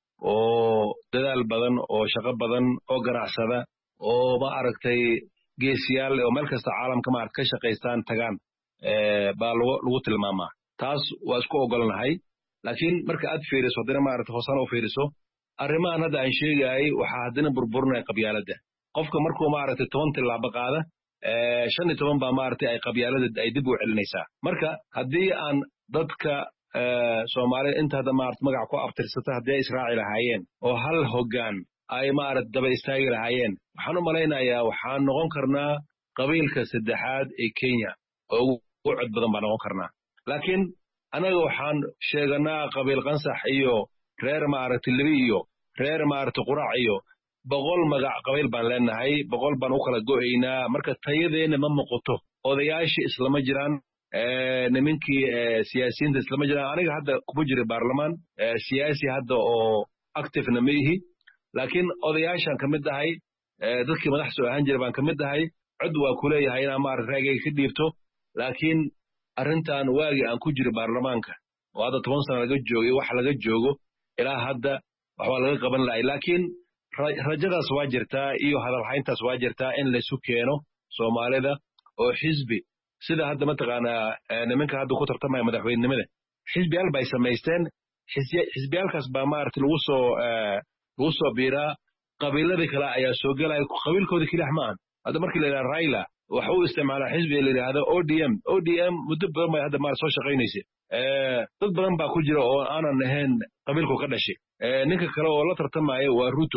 oo dadaal badan oo shaqo badan oo ganacsada oo maaragtay geesiyaal oo meel kasta caalamka maaragtay ka shaqaystaan tagaan baa lagu tilmaamaa taas waa isku ogolnahay laakiin marka aad fiiriso haddana maaragtay hoosana u fiiriso arrimahan hadda aan sheegayay waxaa haddana burburinaya qabyaaladda qofka markuu maaragtay 10 tilaabo qaada 15 baa maaragtay ay qabyaalada ay dib u celinaysaa marka haddii aan dadka Soomaaliya inta hadda maaragtay magac ku abtirsata haddii ay israaci lahaayeen oo hal hoggaan ay maaragtay daba istaagi lahaayeen waxaan u malaynayaa waxaan noqon karnaa qabiilka saddexaad ee Kenya oo ugu cod badan baan noqon karnaa laakiin anaga waxaan sheeganaa qabiil qansax iyo reer maaragtay libi iyo reer maaragtay quraac iyo 100 magac qabiil baan leenahay 100 baan u kala go'aynaa marka tayadeena ma muuqato odayaashii islama jiraan nimankii siyaasiyiinta islama jiraan aniga hadda kuma jira baarlamaan siyaasi hadda oo active-na ma ihi laakiin odayaashaan ka mid ahay dadkii madax soo ahaan jira baan ka mid ahay cod waa ku leeyahay inaan maaragtay raagayga ka dhiibto laakiin arrintan waagii aan ku jira baarlamaanka oo hadda 10 sano laga joogay wax laga joogo ilaa hadda waxbaa laga qaban lahay laakiin rajadaas waa jirtaa iyo hadalhayntaas waa jirtaa in laysu keeno soomaalida oo xisbi sida hadda mataqaanaa nimanka hadda ku tartamaya madaxweynenimada xisbiyaal bay samaysteen xisbiyaalkaas baa maaragtay lagu soo biiraa qabiiladii kale ayaa soo gelaya qabiilkooda keliya ma ahan hadda markii la yidhaha Raila waxa uu isticmaalaa xisbiga la yidhaahdo ODM muddo badan bay hadda maar soo shaqaynaysa dad badan baa ku jira oo aanan ahayn qabiilku ka dhashay ninka kale oo la tartamaya waa Ruto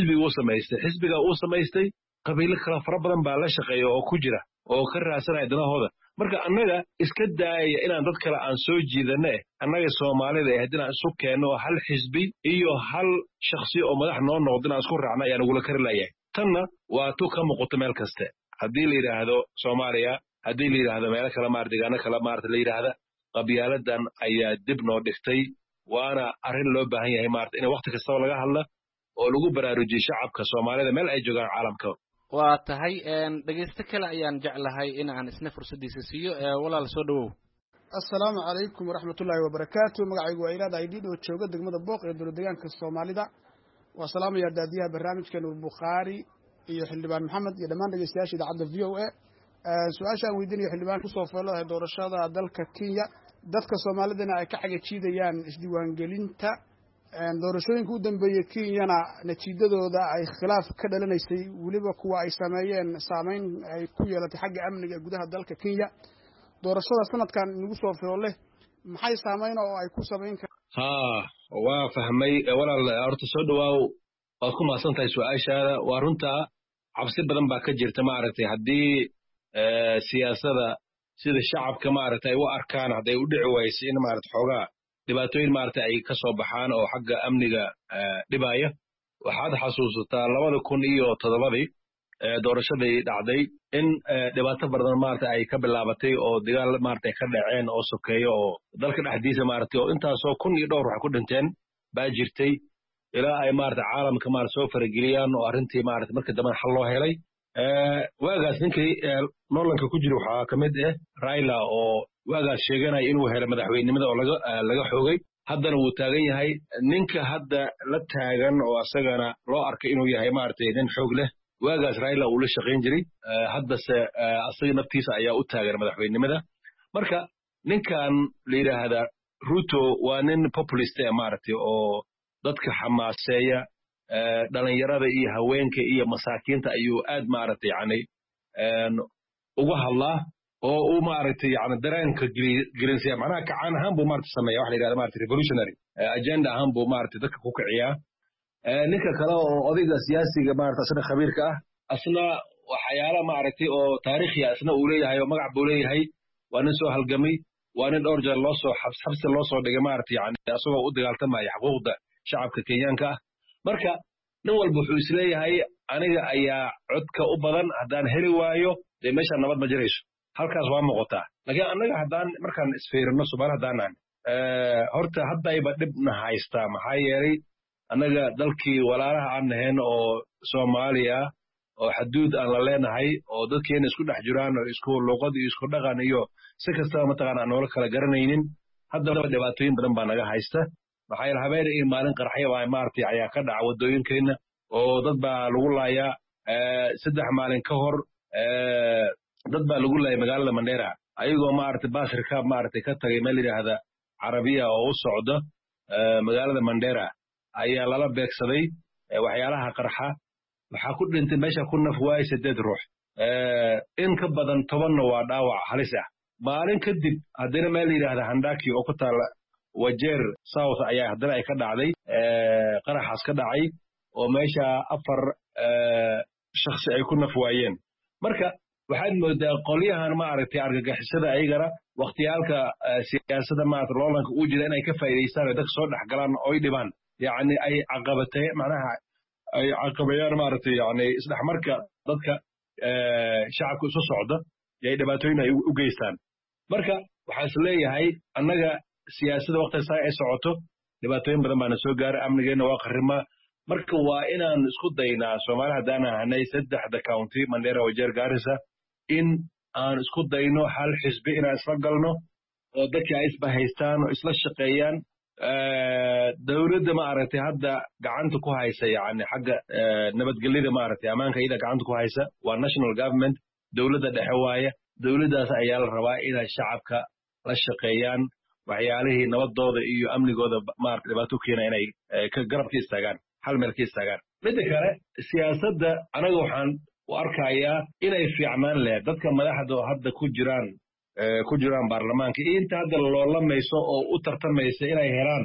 xisbiga uu samaystay qabiilo kale fara badan baa la shaqeeya oo ku jira oo ka raadsanaya danahooda marka annaga iska daaya inaan dad kale aan soo jiidane annaga Soomaalida haddii aan isu keenno hal xisbi iyo hal shakhsi oo madax noo noqdo inaan isku raacno ayaan ugu kari lahayaa tanna waa tu ka muuqato meel kaste haddii la yiraahdo Soomaaliya haddii la yiraahdo meel kale deegaano kale la yiraahdo qabyaaladan ayaa dib noo dhigtay waana arrin loo baahan yahay in waqti kasta laga hadlo oo lagu baraarujiyo shacabka Soomaalida meel ay joogaan caalamka waa tahay dhageysto kale ayaan jeclahay in aan isna fursadiisa siiyo walaal soo dhawow assalaamu calaykum waraxmatullaahi wabarakaatu magacaygu waa ilaad aydhiid oo jooga degmada booq ee dowlad deegaanka Soomaalida waa salaamayaa daadiyaha barnaamijka Nuur Bukhaari iyo xildhibaan maxamed iyo dhammaan dhageystayaasha idaacadda VOA su-aasha aan weydiinayo xildhibaan kusoo fooladahay doorashada dalka Kenya dadka Soomaalidana ay ka xagajiidayaan isdiiwaangelinta doorashooyinka u dambeeyay Kenyana natiijadooda ay khilaaf ka dhalanaysay waliba kuwa ay sameeyeen saameyn ay ku yeelatay xagga amniga gudaha dalka Kenya doorashada sanadkan nagu soo foolay maxay saameyn oo ay ku sameyn karaan waa fahmay walaal horta soo dhawaaw waad ku maasantahay su'aashaada waa runta cabsi badan baa ka jirta maaragtay haddii siyaasadda sida shacabka maaragtay ay u arkaan hadday u dhici wayso in maaragtay xoogaa dhibaatooyin maaragtay ay ka soo baxaan oo xagga amniga dhibaya waxaad xasuusataa 2007 doorashadii dhacday in dhibaato badan maaragtay ay ka bilaabatay oo dagaal maaragtay ka dhaceen oo sokeeyo oo dalka dhexdiisa maaragtay oo intaasoo kun iyo dhowr wax ku dhinteen baa jirtay ilaa ay maarata caalamka maarata soo farageliyaan oo arrintii maarata marka dambe xal loo helay waagaas ninkii noolanka ku jira waxaa ka mid ah Raila oo waagaas sheeganaya inuu helay madaxweynenimada oo laga xoogay haddana wuu taagan yahay ninka hadda la taagan oo asagana loo arkay inuu yahay maarata nin xoog leh waagaas Raila uu la shaqayn jiray haddase asaga naftiisa ayaa u taagan madaxweynenimada marka ninkan la yiraahdo Ruto waa nin populist maarata oo dadka xamaaseeya dhalinyarada iyo haweenka iyo masaakiinta ayuu aad maarata yani uga hadlaa oo uu maarata yani dareenka gelinsiya macnaha kacaan ahaan buu maarata sameeya waxa la yidhahda maarata revolutionary agenda ahaan buu maarata dadka ku kiciyaa ninka kale oo odayga siyaasiga maarata asna khabiirka ah asna waxyaala maarata oo taariikhi asna uu leeyahay oo magac buu leeyahay waa nin soo halgamay waa nin dhowr jeer loo soo xabsi loo soo dhigay maarata yani asagoo u dagaaltamaya xuquuqda shacabka Kenyaanka ah marka nin walba wuxuu isleeyahay aniga ayaa codka u badan haddaan heli waayo dee meesha nabad ma jirayso halkaas waa muuqataa laakiin annaga haddaan markaan isfiirino Soomaali haddaan horta haddayba dhibna haystaa maxaa yeelay annaga dalkii walaalaha aan nahayn oo Soomaaliya oo xuduud aan la leenahay oo dadkeena isku dhex jiraan oo isku luqad iyo isku dhaqan iyo si kastaba mataqaanaa noola kala garanaynin haddaba dhibaatooyin badan baa naga haysta maxaa yeelay habeen iyo maalin qarxyo baa maartay ayaa ka dhaca wadooyinkeena oo dad baa lagu laayaa 3 maalin ka hor dad baa lagu laayay magaalada Mandera ayagoo maartay baasirka maartay ka tagay meel yiraahda Carabiya oo u socdo magaalada Mandera ayaa lala beegsaday waxyaalaha qarxa waxa ku dhintay meesha ku naf waay 8 ruux in ka badan 10 waa dhaawac halis ah maalin kadib haddana meel yiraahda Handaki oo ku taala Wajeer South ayaa haddana ay ka dhacday qaraxaas ka dhacay oo meesha 4 shakhsi ay ku naf waayeen marka waxaad moodaa qolyahan maaragtay argagixisada ayagana waqtiyaalka siyaasadda maaragtay loolanka uu jira inay ka faa'iideystaan oo dadka soo dhex galaan oo ay dhibaan yacni ay caqabatay macnaha ay caqabayaan maaragtay yacni isdhexmarka dadka shacabka isu socda iyo dhibaatooyin ay u geystaan marka waxaan is leeyahay annaga siyaasadda waqtiga saa ay socoto dhibaatooyin badan baana soo gaaray amnigeena waa qarrima marka waa inaan isku daynaa Soomaali haddaan ahanay 3 county Mandera Wajeer Garissa in aan isku dayno hal xisbi inaan isla galno oo dadka ay isba haystaan oo isla shaqeeyaan dawladda maaragtay hadda gacanta ku haysa yani xagga nabadgelyada maaragtay amaanka iyada gacanta ku haysa waa national government dawladda dhexe waaye dawladdaas ayaa la rabaa inay shacabka la shaqeeyaan waxyaalihii nabadooda iyo amnigooda maaragtay dhibaato keena inay ka garabka istaagaan hal meel ka istaagaan midda kale siyaasadda anaga waxaan u arkayaa inay fiicnaan lehed dadka madaxda oo hadda ku jiraan baarlamaanka iyo inta hadda loolamayso oo u tartamaysa inay helaan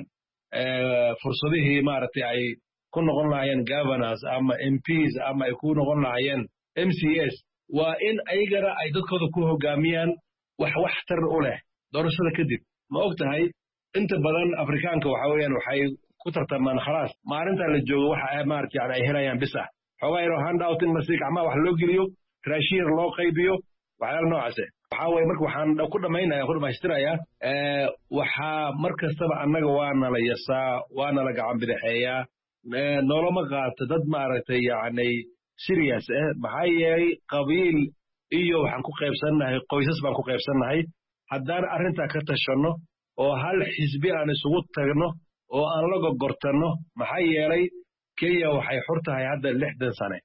fursadihii maaragtay ay ku noqon lahaayeen governors ama MPs ama ay ku noqon lahaayeen MCS waa in ayagana ay dadkooda ku hogaamiyaan wax tar u leh doorashada kadib ma og tahay inta badan Afrikaanka waxa weeyaan waxay ku tartamaan khalaas maalinta la joogo waxa maaragtay ay helayaan bis ah xogaa yaro handout in masiik ama wax loo geliyo raashin loo qaybiyo waxyaalo noocaas waxa way marka waxaan ku dhamaystirayaa waxa markastaba annaga waana la yasaa waana la gacan bidixeeyaa noloma qaato dad maaragtay yacni serious maxaa yeelay qabiil iyo waxaan ku qaybsannahay qoysas baan ku qaybsannahay haddaan arrintaa ka tashanno oo hal xisbi aan isugu tagno oo aan la gogortanno maxaa yeelay Kenya waxay xor tahay hadda 60 sano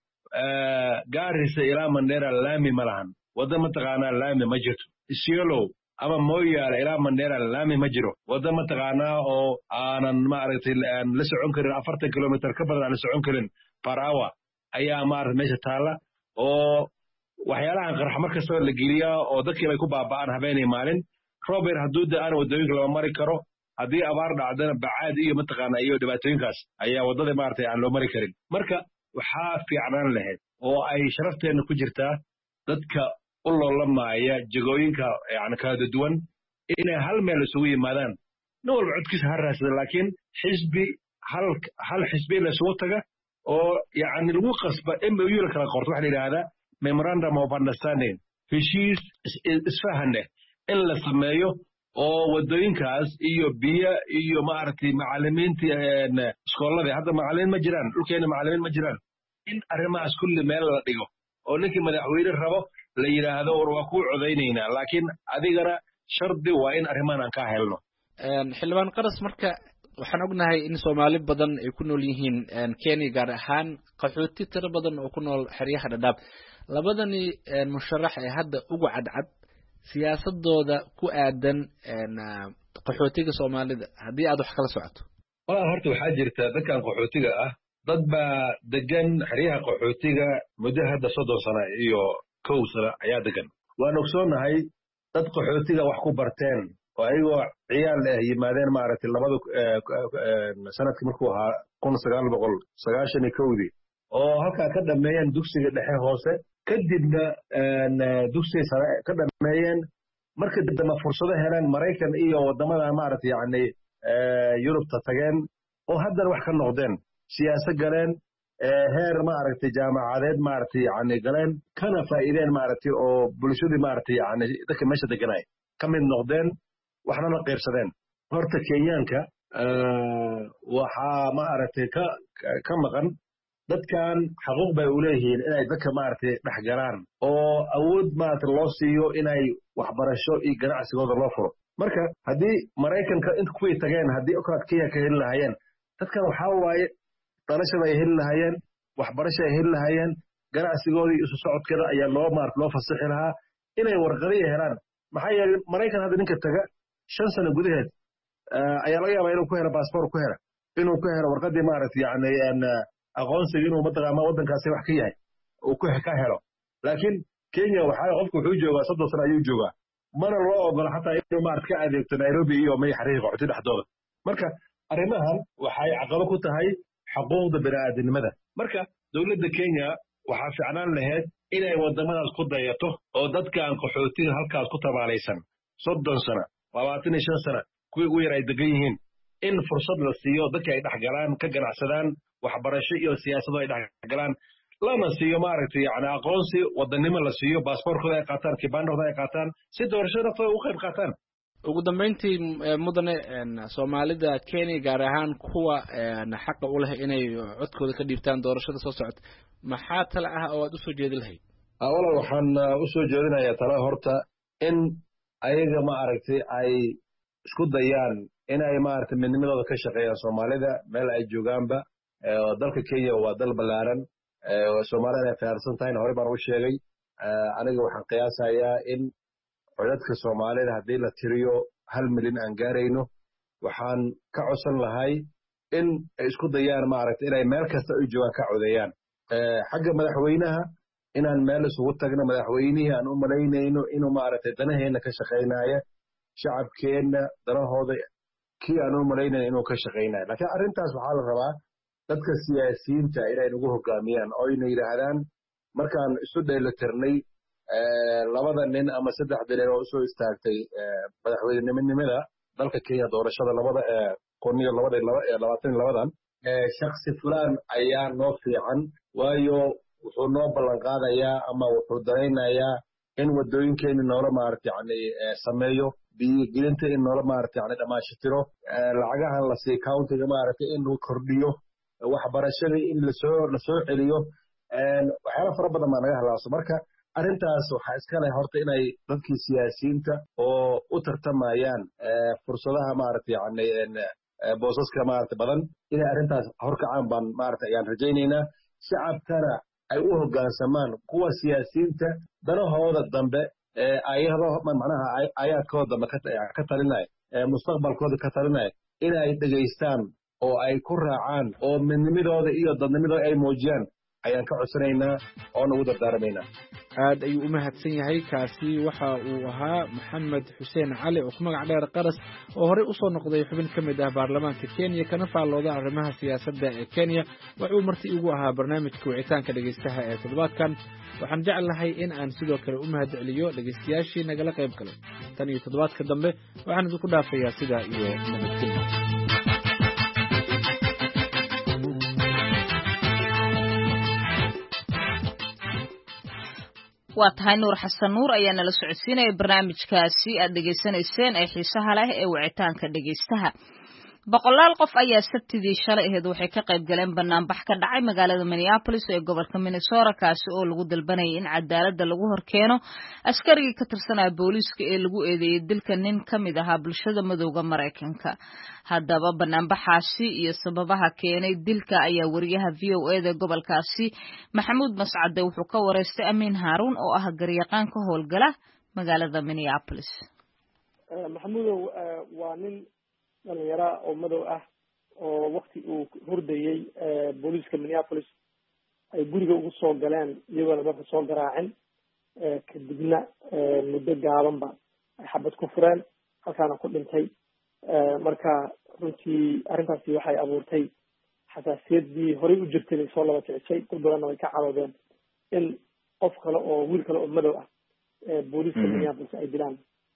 Garissa ilaa Mandera laami ma lahan wadda mataqaanaa laami ma jirto Isiolo ama Moyale ilaa Mandera laami ma jiro wadda mataqaanaa oo aanan maaragtay la socon karin 40 kilomitir ka badan aan la socon karin per hour ayaa maaragtay meesha taala oo waxyaalahan qarx markasta la geliyaa oo dadkii ay ku baaba'aan habeenay maalin Robert hadduu da'an wadooyinka lama mari karo haddii abaar dhacdana bacaad iyo mataqaanaa iyo dhibaatooyinkaas ayaa waddada maaragtay aan loo mari karin marka waxaa fiicnaan lahayd oo ay sharafteena ku jirtaa dadka u loolamaya jagooyinka yani kala duwan inay hal meel isugu yimaadaan nin walba codkiisa ha raadsada laakiin xisbi hal xisbi la isugu taga oo yani lagu qasba MOU la kala qorto waxa la yidhaahdaa memorandum of understanding heshiis isfahanne in la sameeyo oo wadooyinkaas iyo biyo iyo maaragtay macallimiintii iskooladii hadda macallimiin ma jiraan dhulkeena macallimiin ma jiraan in arrimahaas kulli meel la dhigo oo ninkii madaxweyne rabo la yidhaahdo war waa kuu codaynaynaa laakiin adigana shardi waa in arrimahan aan ka helno xildhibaan qaras marka waxaan ognahay in Soomaali badan ay ku nool yihiin Kenya gaar ahaan qaxooti tiro badan oo ku nool xeryaha Dadaab labadani musharax ee hadda ugu cadcad siyaasadooda ku aadan qaxootiga Soomaalida haddii aad wax kala socoto walaal horta waxaa jirta dadkan qaxootiga ah dad baa degan xeryaha qaxootiga muddo hadda 30 sano iyo 1 sano ayaa degan waan ogsoonahay dad qaxootiga wax ku barteen oo ayagoo ciyaal ah yimaadeen maaragtay sanadkii markuu ahaa 1991 oo halkaa ka dhameeyeen dugsiga dhexe hoose kadibna dugsiga sare ka dhameeyeen markii dambe fursado heleen Maraykan iyo wadamada maaragtay yacni Yurubta tageen oo haddana wax ka noqdeen siyaasad galeen heer maaragtay jaamacadeed maaragtay yacni galeen kana faa'iideen maaragtay oo bulshadii maaragtay yacni dadka meesha deganay ka mid noqdeen waxna la qeybsadeen horta Kenyaanka waxaa maaragtay ka maqan dadkan xaquuq bay u leeyihiin inay dadka maaragtay dhexgalaan oo awood maaragtay loo siiyo inay waxbarasho iyo ganacsigooda loo furo marka haddii Maraykanka inta kuwii tageen haddii okaad Kenya ka heli lahaayeen dadkan waxaa waaye dhalashada ay heli lahaayeen waxbarasho ay heli lahaayeen ganacsigooda iyo isu socodkeeda ayaa loo fasaxi lahaa inay warqadiya helaan maxaa yeelay Maraykan hadda ninka taga 5 sano gudaheed ayaa laga yaabaa inuu ku helo baasaboor ku helo inuu ku helo warqadii maaragtay yacni aqoonsiga inuu mataqaana waddankaasi wax ka yahay uu ka helo laakiin Kenya waxaa qofku wuxuu joogaa 30 sano ayuu joogaa mana loo ogola xataa inuu maaragtay ka adeegto Nairobi iyo may xariiq qaxooti dhexdooda marka arrimahan waxay caqabad ku tahay xuquuqda bini'aadanimada marka dowladda Kenya waxaa fiicnaan lahayd inay wadamadaas ku dayato oo dadkan qaxootiga halkaas ku tabaalaysan 30 sano 25 sano kuwii ugu yar ay degan yihiin in fursad la siiyo dadka ay dhexgalaan ka ganacsadaan waxbarasho iyo siyaasado ay dhexgalaan lana siiyo maaragtay yacni aqoonsi wadanimo la siiyo baasaboorkooda ay qaataan kibaandhooda ay qaataan si doorashada naftooda uga qayb qaataan ugu dambeyntii mudane Soomaalida Kenya gaar ahaan kuwa xaqa u leh inay codkooda ka dhiibtaan doorashada soo socota maxaa tala ah oo aad u soo jeedin lahayd walaal waxaan u soo jeedinayaa tala horta in ayaga maaragtay ay isku dayaan inay maaragtay midnimadooda ka shaqeeyaan Soomaalida meel ay joogaanba dalka Kenya waa dal ballaaran Soomaalida ay faarsan tahay hore baan u sheegay aniga waxaan qiyaasayaa in codadka Soomaalida haddii la tiriyo 1 milyan aan gaarayno waxaan ka codsan lahay in ay isku dayaan maaragtay inay meel kasta ay joogaan ka codeeyaan xagga madaxweynaha inaan meel isugu tagno madaxweynihii aan u malaynayno inuu maaragtay danaheena ka shaqeynaayo shacabkeena danahooda kii aan u malaynayno inuu ka shaqeynayo laakiin arrintaas waxaa la rabaa dadka siyaasiyiinta inay nagu hogaamiyaan oo inay yidhaahdaan markaan isu dheelitirnay labada nin ama 3 nin oo soo istaagtay madaxweynenimada dalka Kenya doorashada 2022 shakhsi fulaan ayaa noo fiican waayo wuxuu noo ballan qaadayaa ama wuxuu dareenayaa in wadooyinkeena noola maaragtay yacni sameeyo biyo gelinta in noola maaragtay yacni dhamaashitiro lacagahan la sii countiga maaragtay in uu kordhiyo waxbarashada in la soo celiyo waxyaalo fara badan baa naga halaaso marka arrintaas waxaa iska leh horta inay dadkii siyaasiyiinta oo u tartamayaan fursadaha maaragtay yacni boosaska maaragtay badan inay arrintaas horkacaan baan maaragtay ayaan rajaynaynaa shacabkana ay u hoggaansamaan kuwa siyaasiyiinta danahooda dambe macnaha ayaadkooda dambe ka talinaya mustaqbalkooda ka talinaya inay dhegaystaan oo ay ku raacaan oo midnimadooda iyo dadnimadooda ay muujiyaan ayaan ka codsanaynaa oo nagu dardaaramaynaa aad ayuu u mahadsan yahay kaasi waxa uu ahaa Maxamed Xuseen Cali oo ku magac dheer Qaras oo horey u soo noqday xubin ka mid ah baarlamaanka Kenya kana faallooda arrimaha siyaasadda ee Kenya wuxuu marti ugu ahaa barnaamijka wicitaanka dhageystaha ee toddobaadkan waxaan jeclahay in aan sidoo kale u mahadceliyo dhageystayaashii nagala qayb galay tan iyo toddobaadka dambe waxaan idinku dhaafayaa sidaa iyo nabadgelyo waa tahay nuur xasan nuur ayaa nala socodsiinaya barnaamijkaasi aad dhegaysanayseen ee xiisaha leh ee wicitaanka dhegaystaha. boqolaal qof ayaa sabtidii shalay ahayd waxay ka qayb galeen banaanbax ka dhacay magaalada Minneapolis ee gobolka Minnesota kaasi oo lagu dalbanayay in cadaaladda lagu horkeeno askarigii ka tirsanaa booliiska ee lagu eedeeyay dilka nin ka mid ahaa bulshada madowga Mareykanka. Haddaba banaanbaxaasi iyo sababaha keenay dilka ayaa wariyaha VOA gobolkaasi Maxamuud Mascade wuxuu ka wareystay Amiin Haruun oo ah garyaqaan ka howlgala magaalada Minneapolis. Maxamuudow waa nin dhalinyaro oo madow ah oo waqti uu hurdayay booliiska Minneapolis ay guriga ugu soo galeen iyagoo marka soo garaacin kadibna muddo gaabanba ay xabad ku fureen halkaana ku dhintay. marka runtii arrintaasi waxay abuurtay xasaasiyadii horey u jirtay soo laba kicisay dad badanna way ka caroodeen in qof kale oo wiil kale oo madow ah booliiska Minneapolis ay dilaan.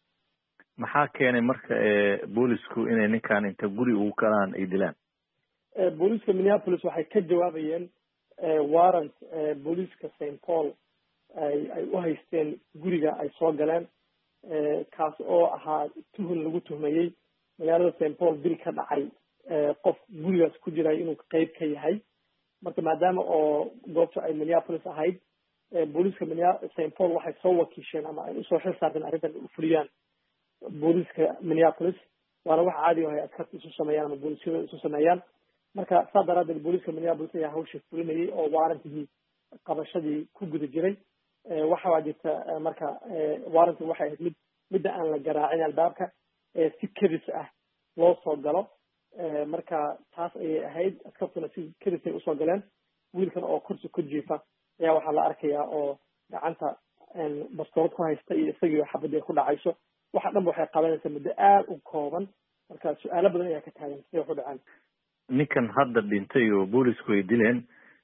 maxaa keenay marka boolisku inay ninkan inta guri ugu galaan ay dilaan? booliiska Minneapolis waxay ka jawaabayeen warrant booliiska St. Paul ay u haysteen guriga ay soo galeen kaas oo ahaa tuhun lagu tuhmayey magaalada St. Paul dil ka dhacay qof gurigaas ku jiray inuu qayb ka yahay. marka maadaama oo goobta ay Minneapolis ahayd booliiska St. Paul waxay soo wakiisheen ama ay usoo xil saarteen arrintan u fuliyaan booliiska Minneapolis waana wax caadi ah ay askarta isu sameeyaan ama booliisyada isu sameeyaan. marka saa daraadeed booliiska Minneapolis ayaa hawsha fulinayay oo waarantigii qabashadii ku guda jiray. waxaa jirta marka waarantii waxay ahayd midda aan la garaacin albaabka si kedis ah loo soo galo. marka taas ayay ahayd askartuna si kedis ay usoo galeen. wiilkan oo kursi ku jiifa ayaa waxaa la arkayaa oo gacanta bastoolad ku haysta iyo isagii xabadii ku dhacayso. waxa dhan waxay qabanaysaa muddo aad u kooban. marka su'aalo badan ayaa ka taagan sidee wax u dhacaan. ninkan hadda dhintay oo boolisku ay dileen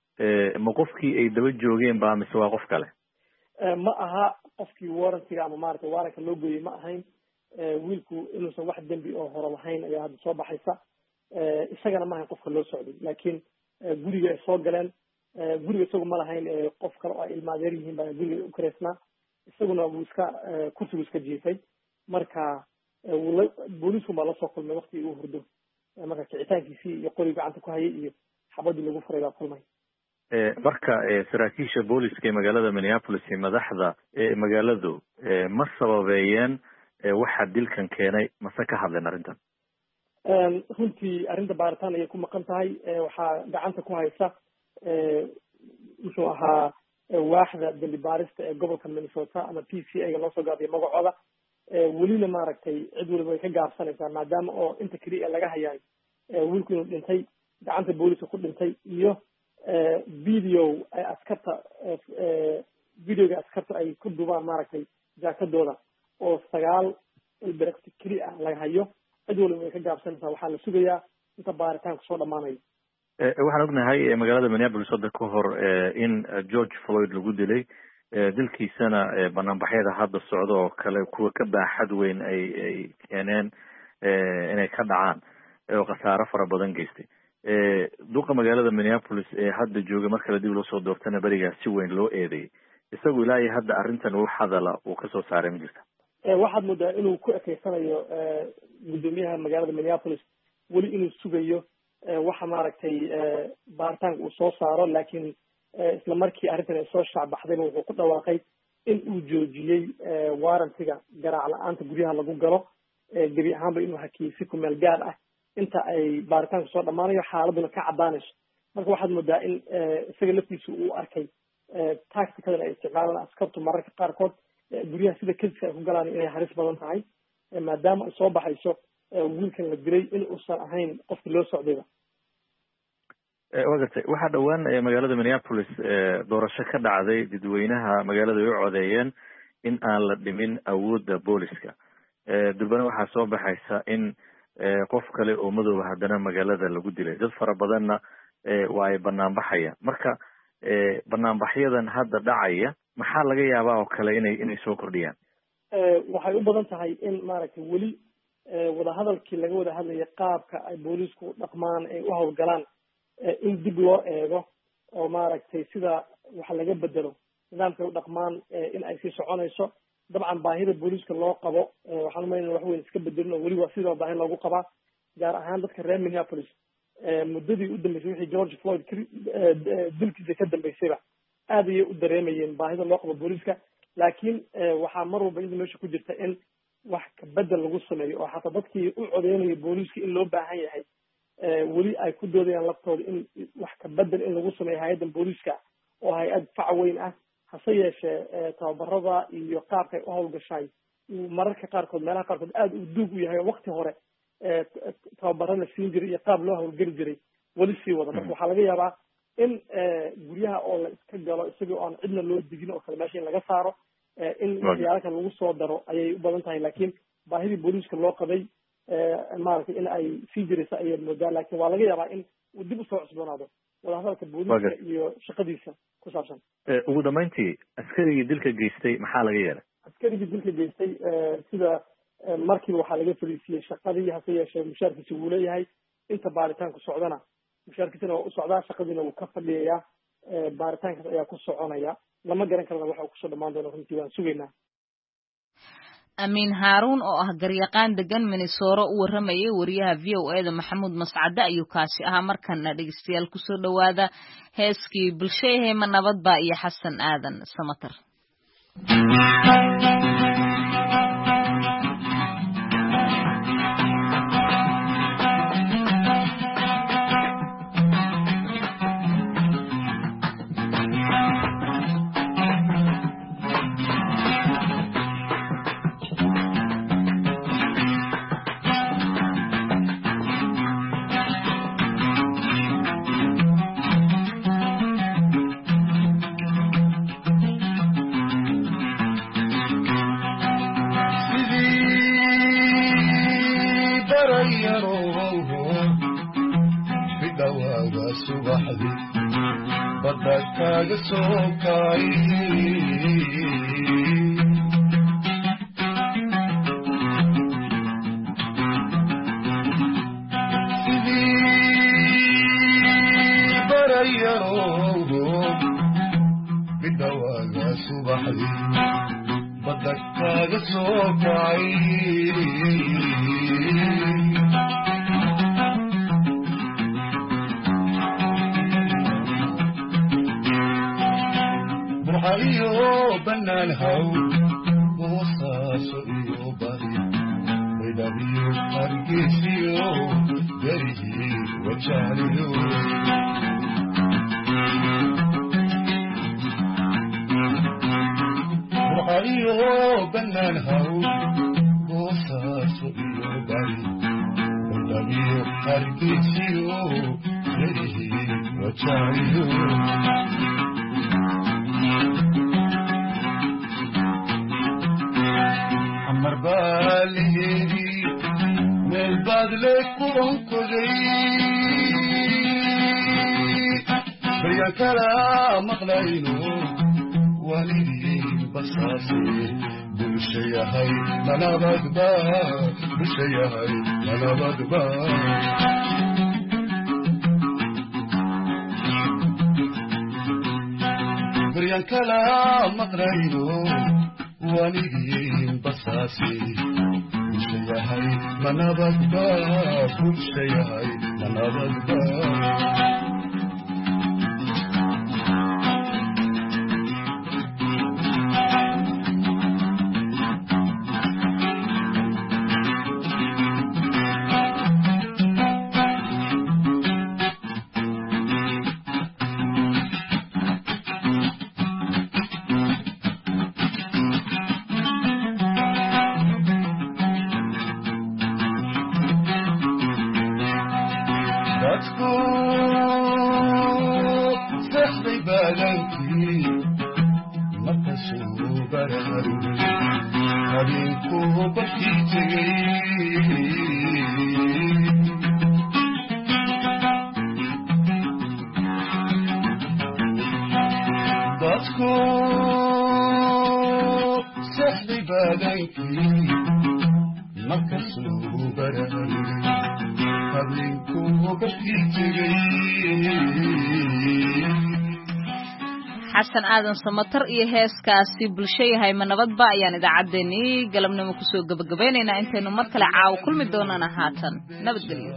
ma qofkii ay daba joogeen baa mise waa qof kale? ma aha qofkii warrantiga ama maaragtay waaranka loo gooyey ma ahayn. wiilku inuusan wax dembi oo hore lahayn ayaa hadda soo baxaysa. isagana ma ahayn qofka loo socday laakiin guriga ay soo galeen. guriga isagu ma lahayn qof kale oo ay ilmaadeer yihiin baa guriga u kareysnaa. isaguna wuu iska kursigu iska jiifay. marka booliisku baa lasoo kulmay waqti uu hurdo. marka kicitaankiisii iyo qori gacanta ku hayay iyo xabadii lagu furay baa kulmay. marka saraakiisha booliska ee magaalada Minneapolis iyo madaxda magaaladu ma sababeeyeen waxa dilkan keenay mase ka hadleen arrintan? runtii arrinta baaritaan ayay ku maqan tahay. waxaa gacanta ku haysa muxuu ahaa waaxda dambi baarista ee gobolka Minnesota ama PCA loo soo gaabiyay magacooda. welina maaragtay cid waliba way ka gaabsanaysaa maadaama oo inta keliya laga hayaay wiilku inuu dhintay gacanta booliska ku dhintay iyo videoga askarta ay ku dubaan maaragtay jaakadooda oo 9 ilbiriqsi keliya ah laga hayo. cid waliba way ka gaabsanaysaa. waxaa la sugayaa inta baaritaanku soo dhammaanayo. waxaan ognahay magaalada Minneapolis hadda ka hor in George Floyd lagu dilay dilkiisana banaanbaxyada hadda socda oo kale kuwa ka baaxad weyn ay keeneen inay ka dhacaan oo khasaaro fara badan geystay. duqa magaalada Minneapolis ee hadda jooga marka la dib loo soo doortana barigaas si weyn loo eedeeyay. isagu ilaa iyo hadda arrintan uu hadala uu ka soo saaray ma jirta? waxaad moodaa inuu ku ekeysanayo gudoomiyaha magaalada Minneapolis weli inuu sugayo waxa maaragtay baaritaanka uu soo saaro. laakiin isla markii arrintan ay soo shacbaxdayba wuxuu ku dhawaaqay in uu joojiyey waarantiga garaac la-aanta guryaha lagu galo gebi ahaanba inuu hakiyey si ku meel gaar ah inta ay baaritaanku soo dhammaanayo xaaladuna ka caddaanayso. marka waxaad moodaa in isaga laftiisu uu arkay tacticadan ay isticmaalaan askartu mararka qaarkood guryaha sida kediska ay ku galaan inay halis badan tahay maadaama ay soo baxayso wiilkan la dilay in uusan ahayn qofkii loo socdayba. waa gartay waxaa dhowaan magaalada Minneapolis doorasho ka dhacday dadweynaha magaalada ay u codeeyeen in aan la dhimin awoodda booliska. durbana waxaa soo baxaysa in qof kale oo madooba haddana magaalada lagu dilay. dad fara badanna waa ay banaanbaxayaan. marka banaanbaxyadan hadda dhacaya maxaa laga yaabaa oo kale inay soo kordhiyaan? waxay u badan tahay in maaragtay weli wadahadalkii laga wada hadlayay qaabka ay boolisku dhaqmaan ay u hawlgalaan in dib loo eego oo maaragtay sida waxa laga bedelo nidaamkay u dhaqmaan in ay sii soconayso dabcan baahida booliiska loo qabo waxaan umaynaya wax weyn iska bedelin oo weli waa sidoo baahi loogu qabaa gaar ahaan dadka reer Minneapolis muddadii u dambeysay wixii George Floyd dilkiisa ka dambeysayba aad ayay u dareemayeen baahida loo qabo booliiska laakiin waxaa mar walba inta meesha ku jirta in wax ka bedel lagu sameeyo oo xataa dadkii u codeynaya booliiska in loo baahan yahay weli ay ku doodayaan laftooda in wax ka bedel in lagu sameeyo hay-addan booliiska oo hay-ad fac weyn ah hase yeeshee tababarada iyo qaabka ay u hawlgashaay mararka qaarkood meelaha qaarkood aada u duug u yahay oo wakti hore tababaro la siin jiray iyo qaab loo hawlgeli jiray weli sii wada marka waxaa laga yaabaa in guryaha oo la iska galo isagoo aan cidna loo digin oo kale meesha in laga saaro in waxyaala kale lagu soo daro ayay u badan tahay laakiin baahidii booliiska loo qabay maaragtay in ay sii jiraysa ayaad moodaa laakiin waa laga yaabaa in uu dib usoo cusboonaado wadahadalka booliiska iyo shaqadiisa ku saabsan ugu dambeyntii askarigii dilka geystay maxaa laga yeelay askarigii dilka geystay sida markiiba waxaa laga fariisiyey shaqadii hase yeeshee mushaarkiisa wuu leeyahay inta baaritaanku socdana mushaarkiisana waa u socdaa shaqadiina wuu ka fadhiyayaa baaritaankaas ayaa ku soconaya lama garan karana waxa uu kusoo dhamaan doono runtii waan sugaynaa amiin haaruun oo ah garyaqaan degan Minnesota u waramayay wariyaha VOA-da Maxamuud Mascade ayuu kaasi ahaa markana dhegeystayaal kusoo dhawaada heeskii bulshada ma nabadba iyo Xasan Aadan Samatar xasan aadan samatar iyo heeskaasi bulsho yahay ma nabadba ayaan idaacaddeenii galabnimo kusoo gabagabaynaynaa intaynu mar kale caawo kulmi doonana haatan nabadgelyo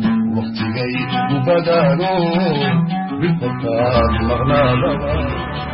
waqtigay u badaano bilbarkaad maqnaadaba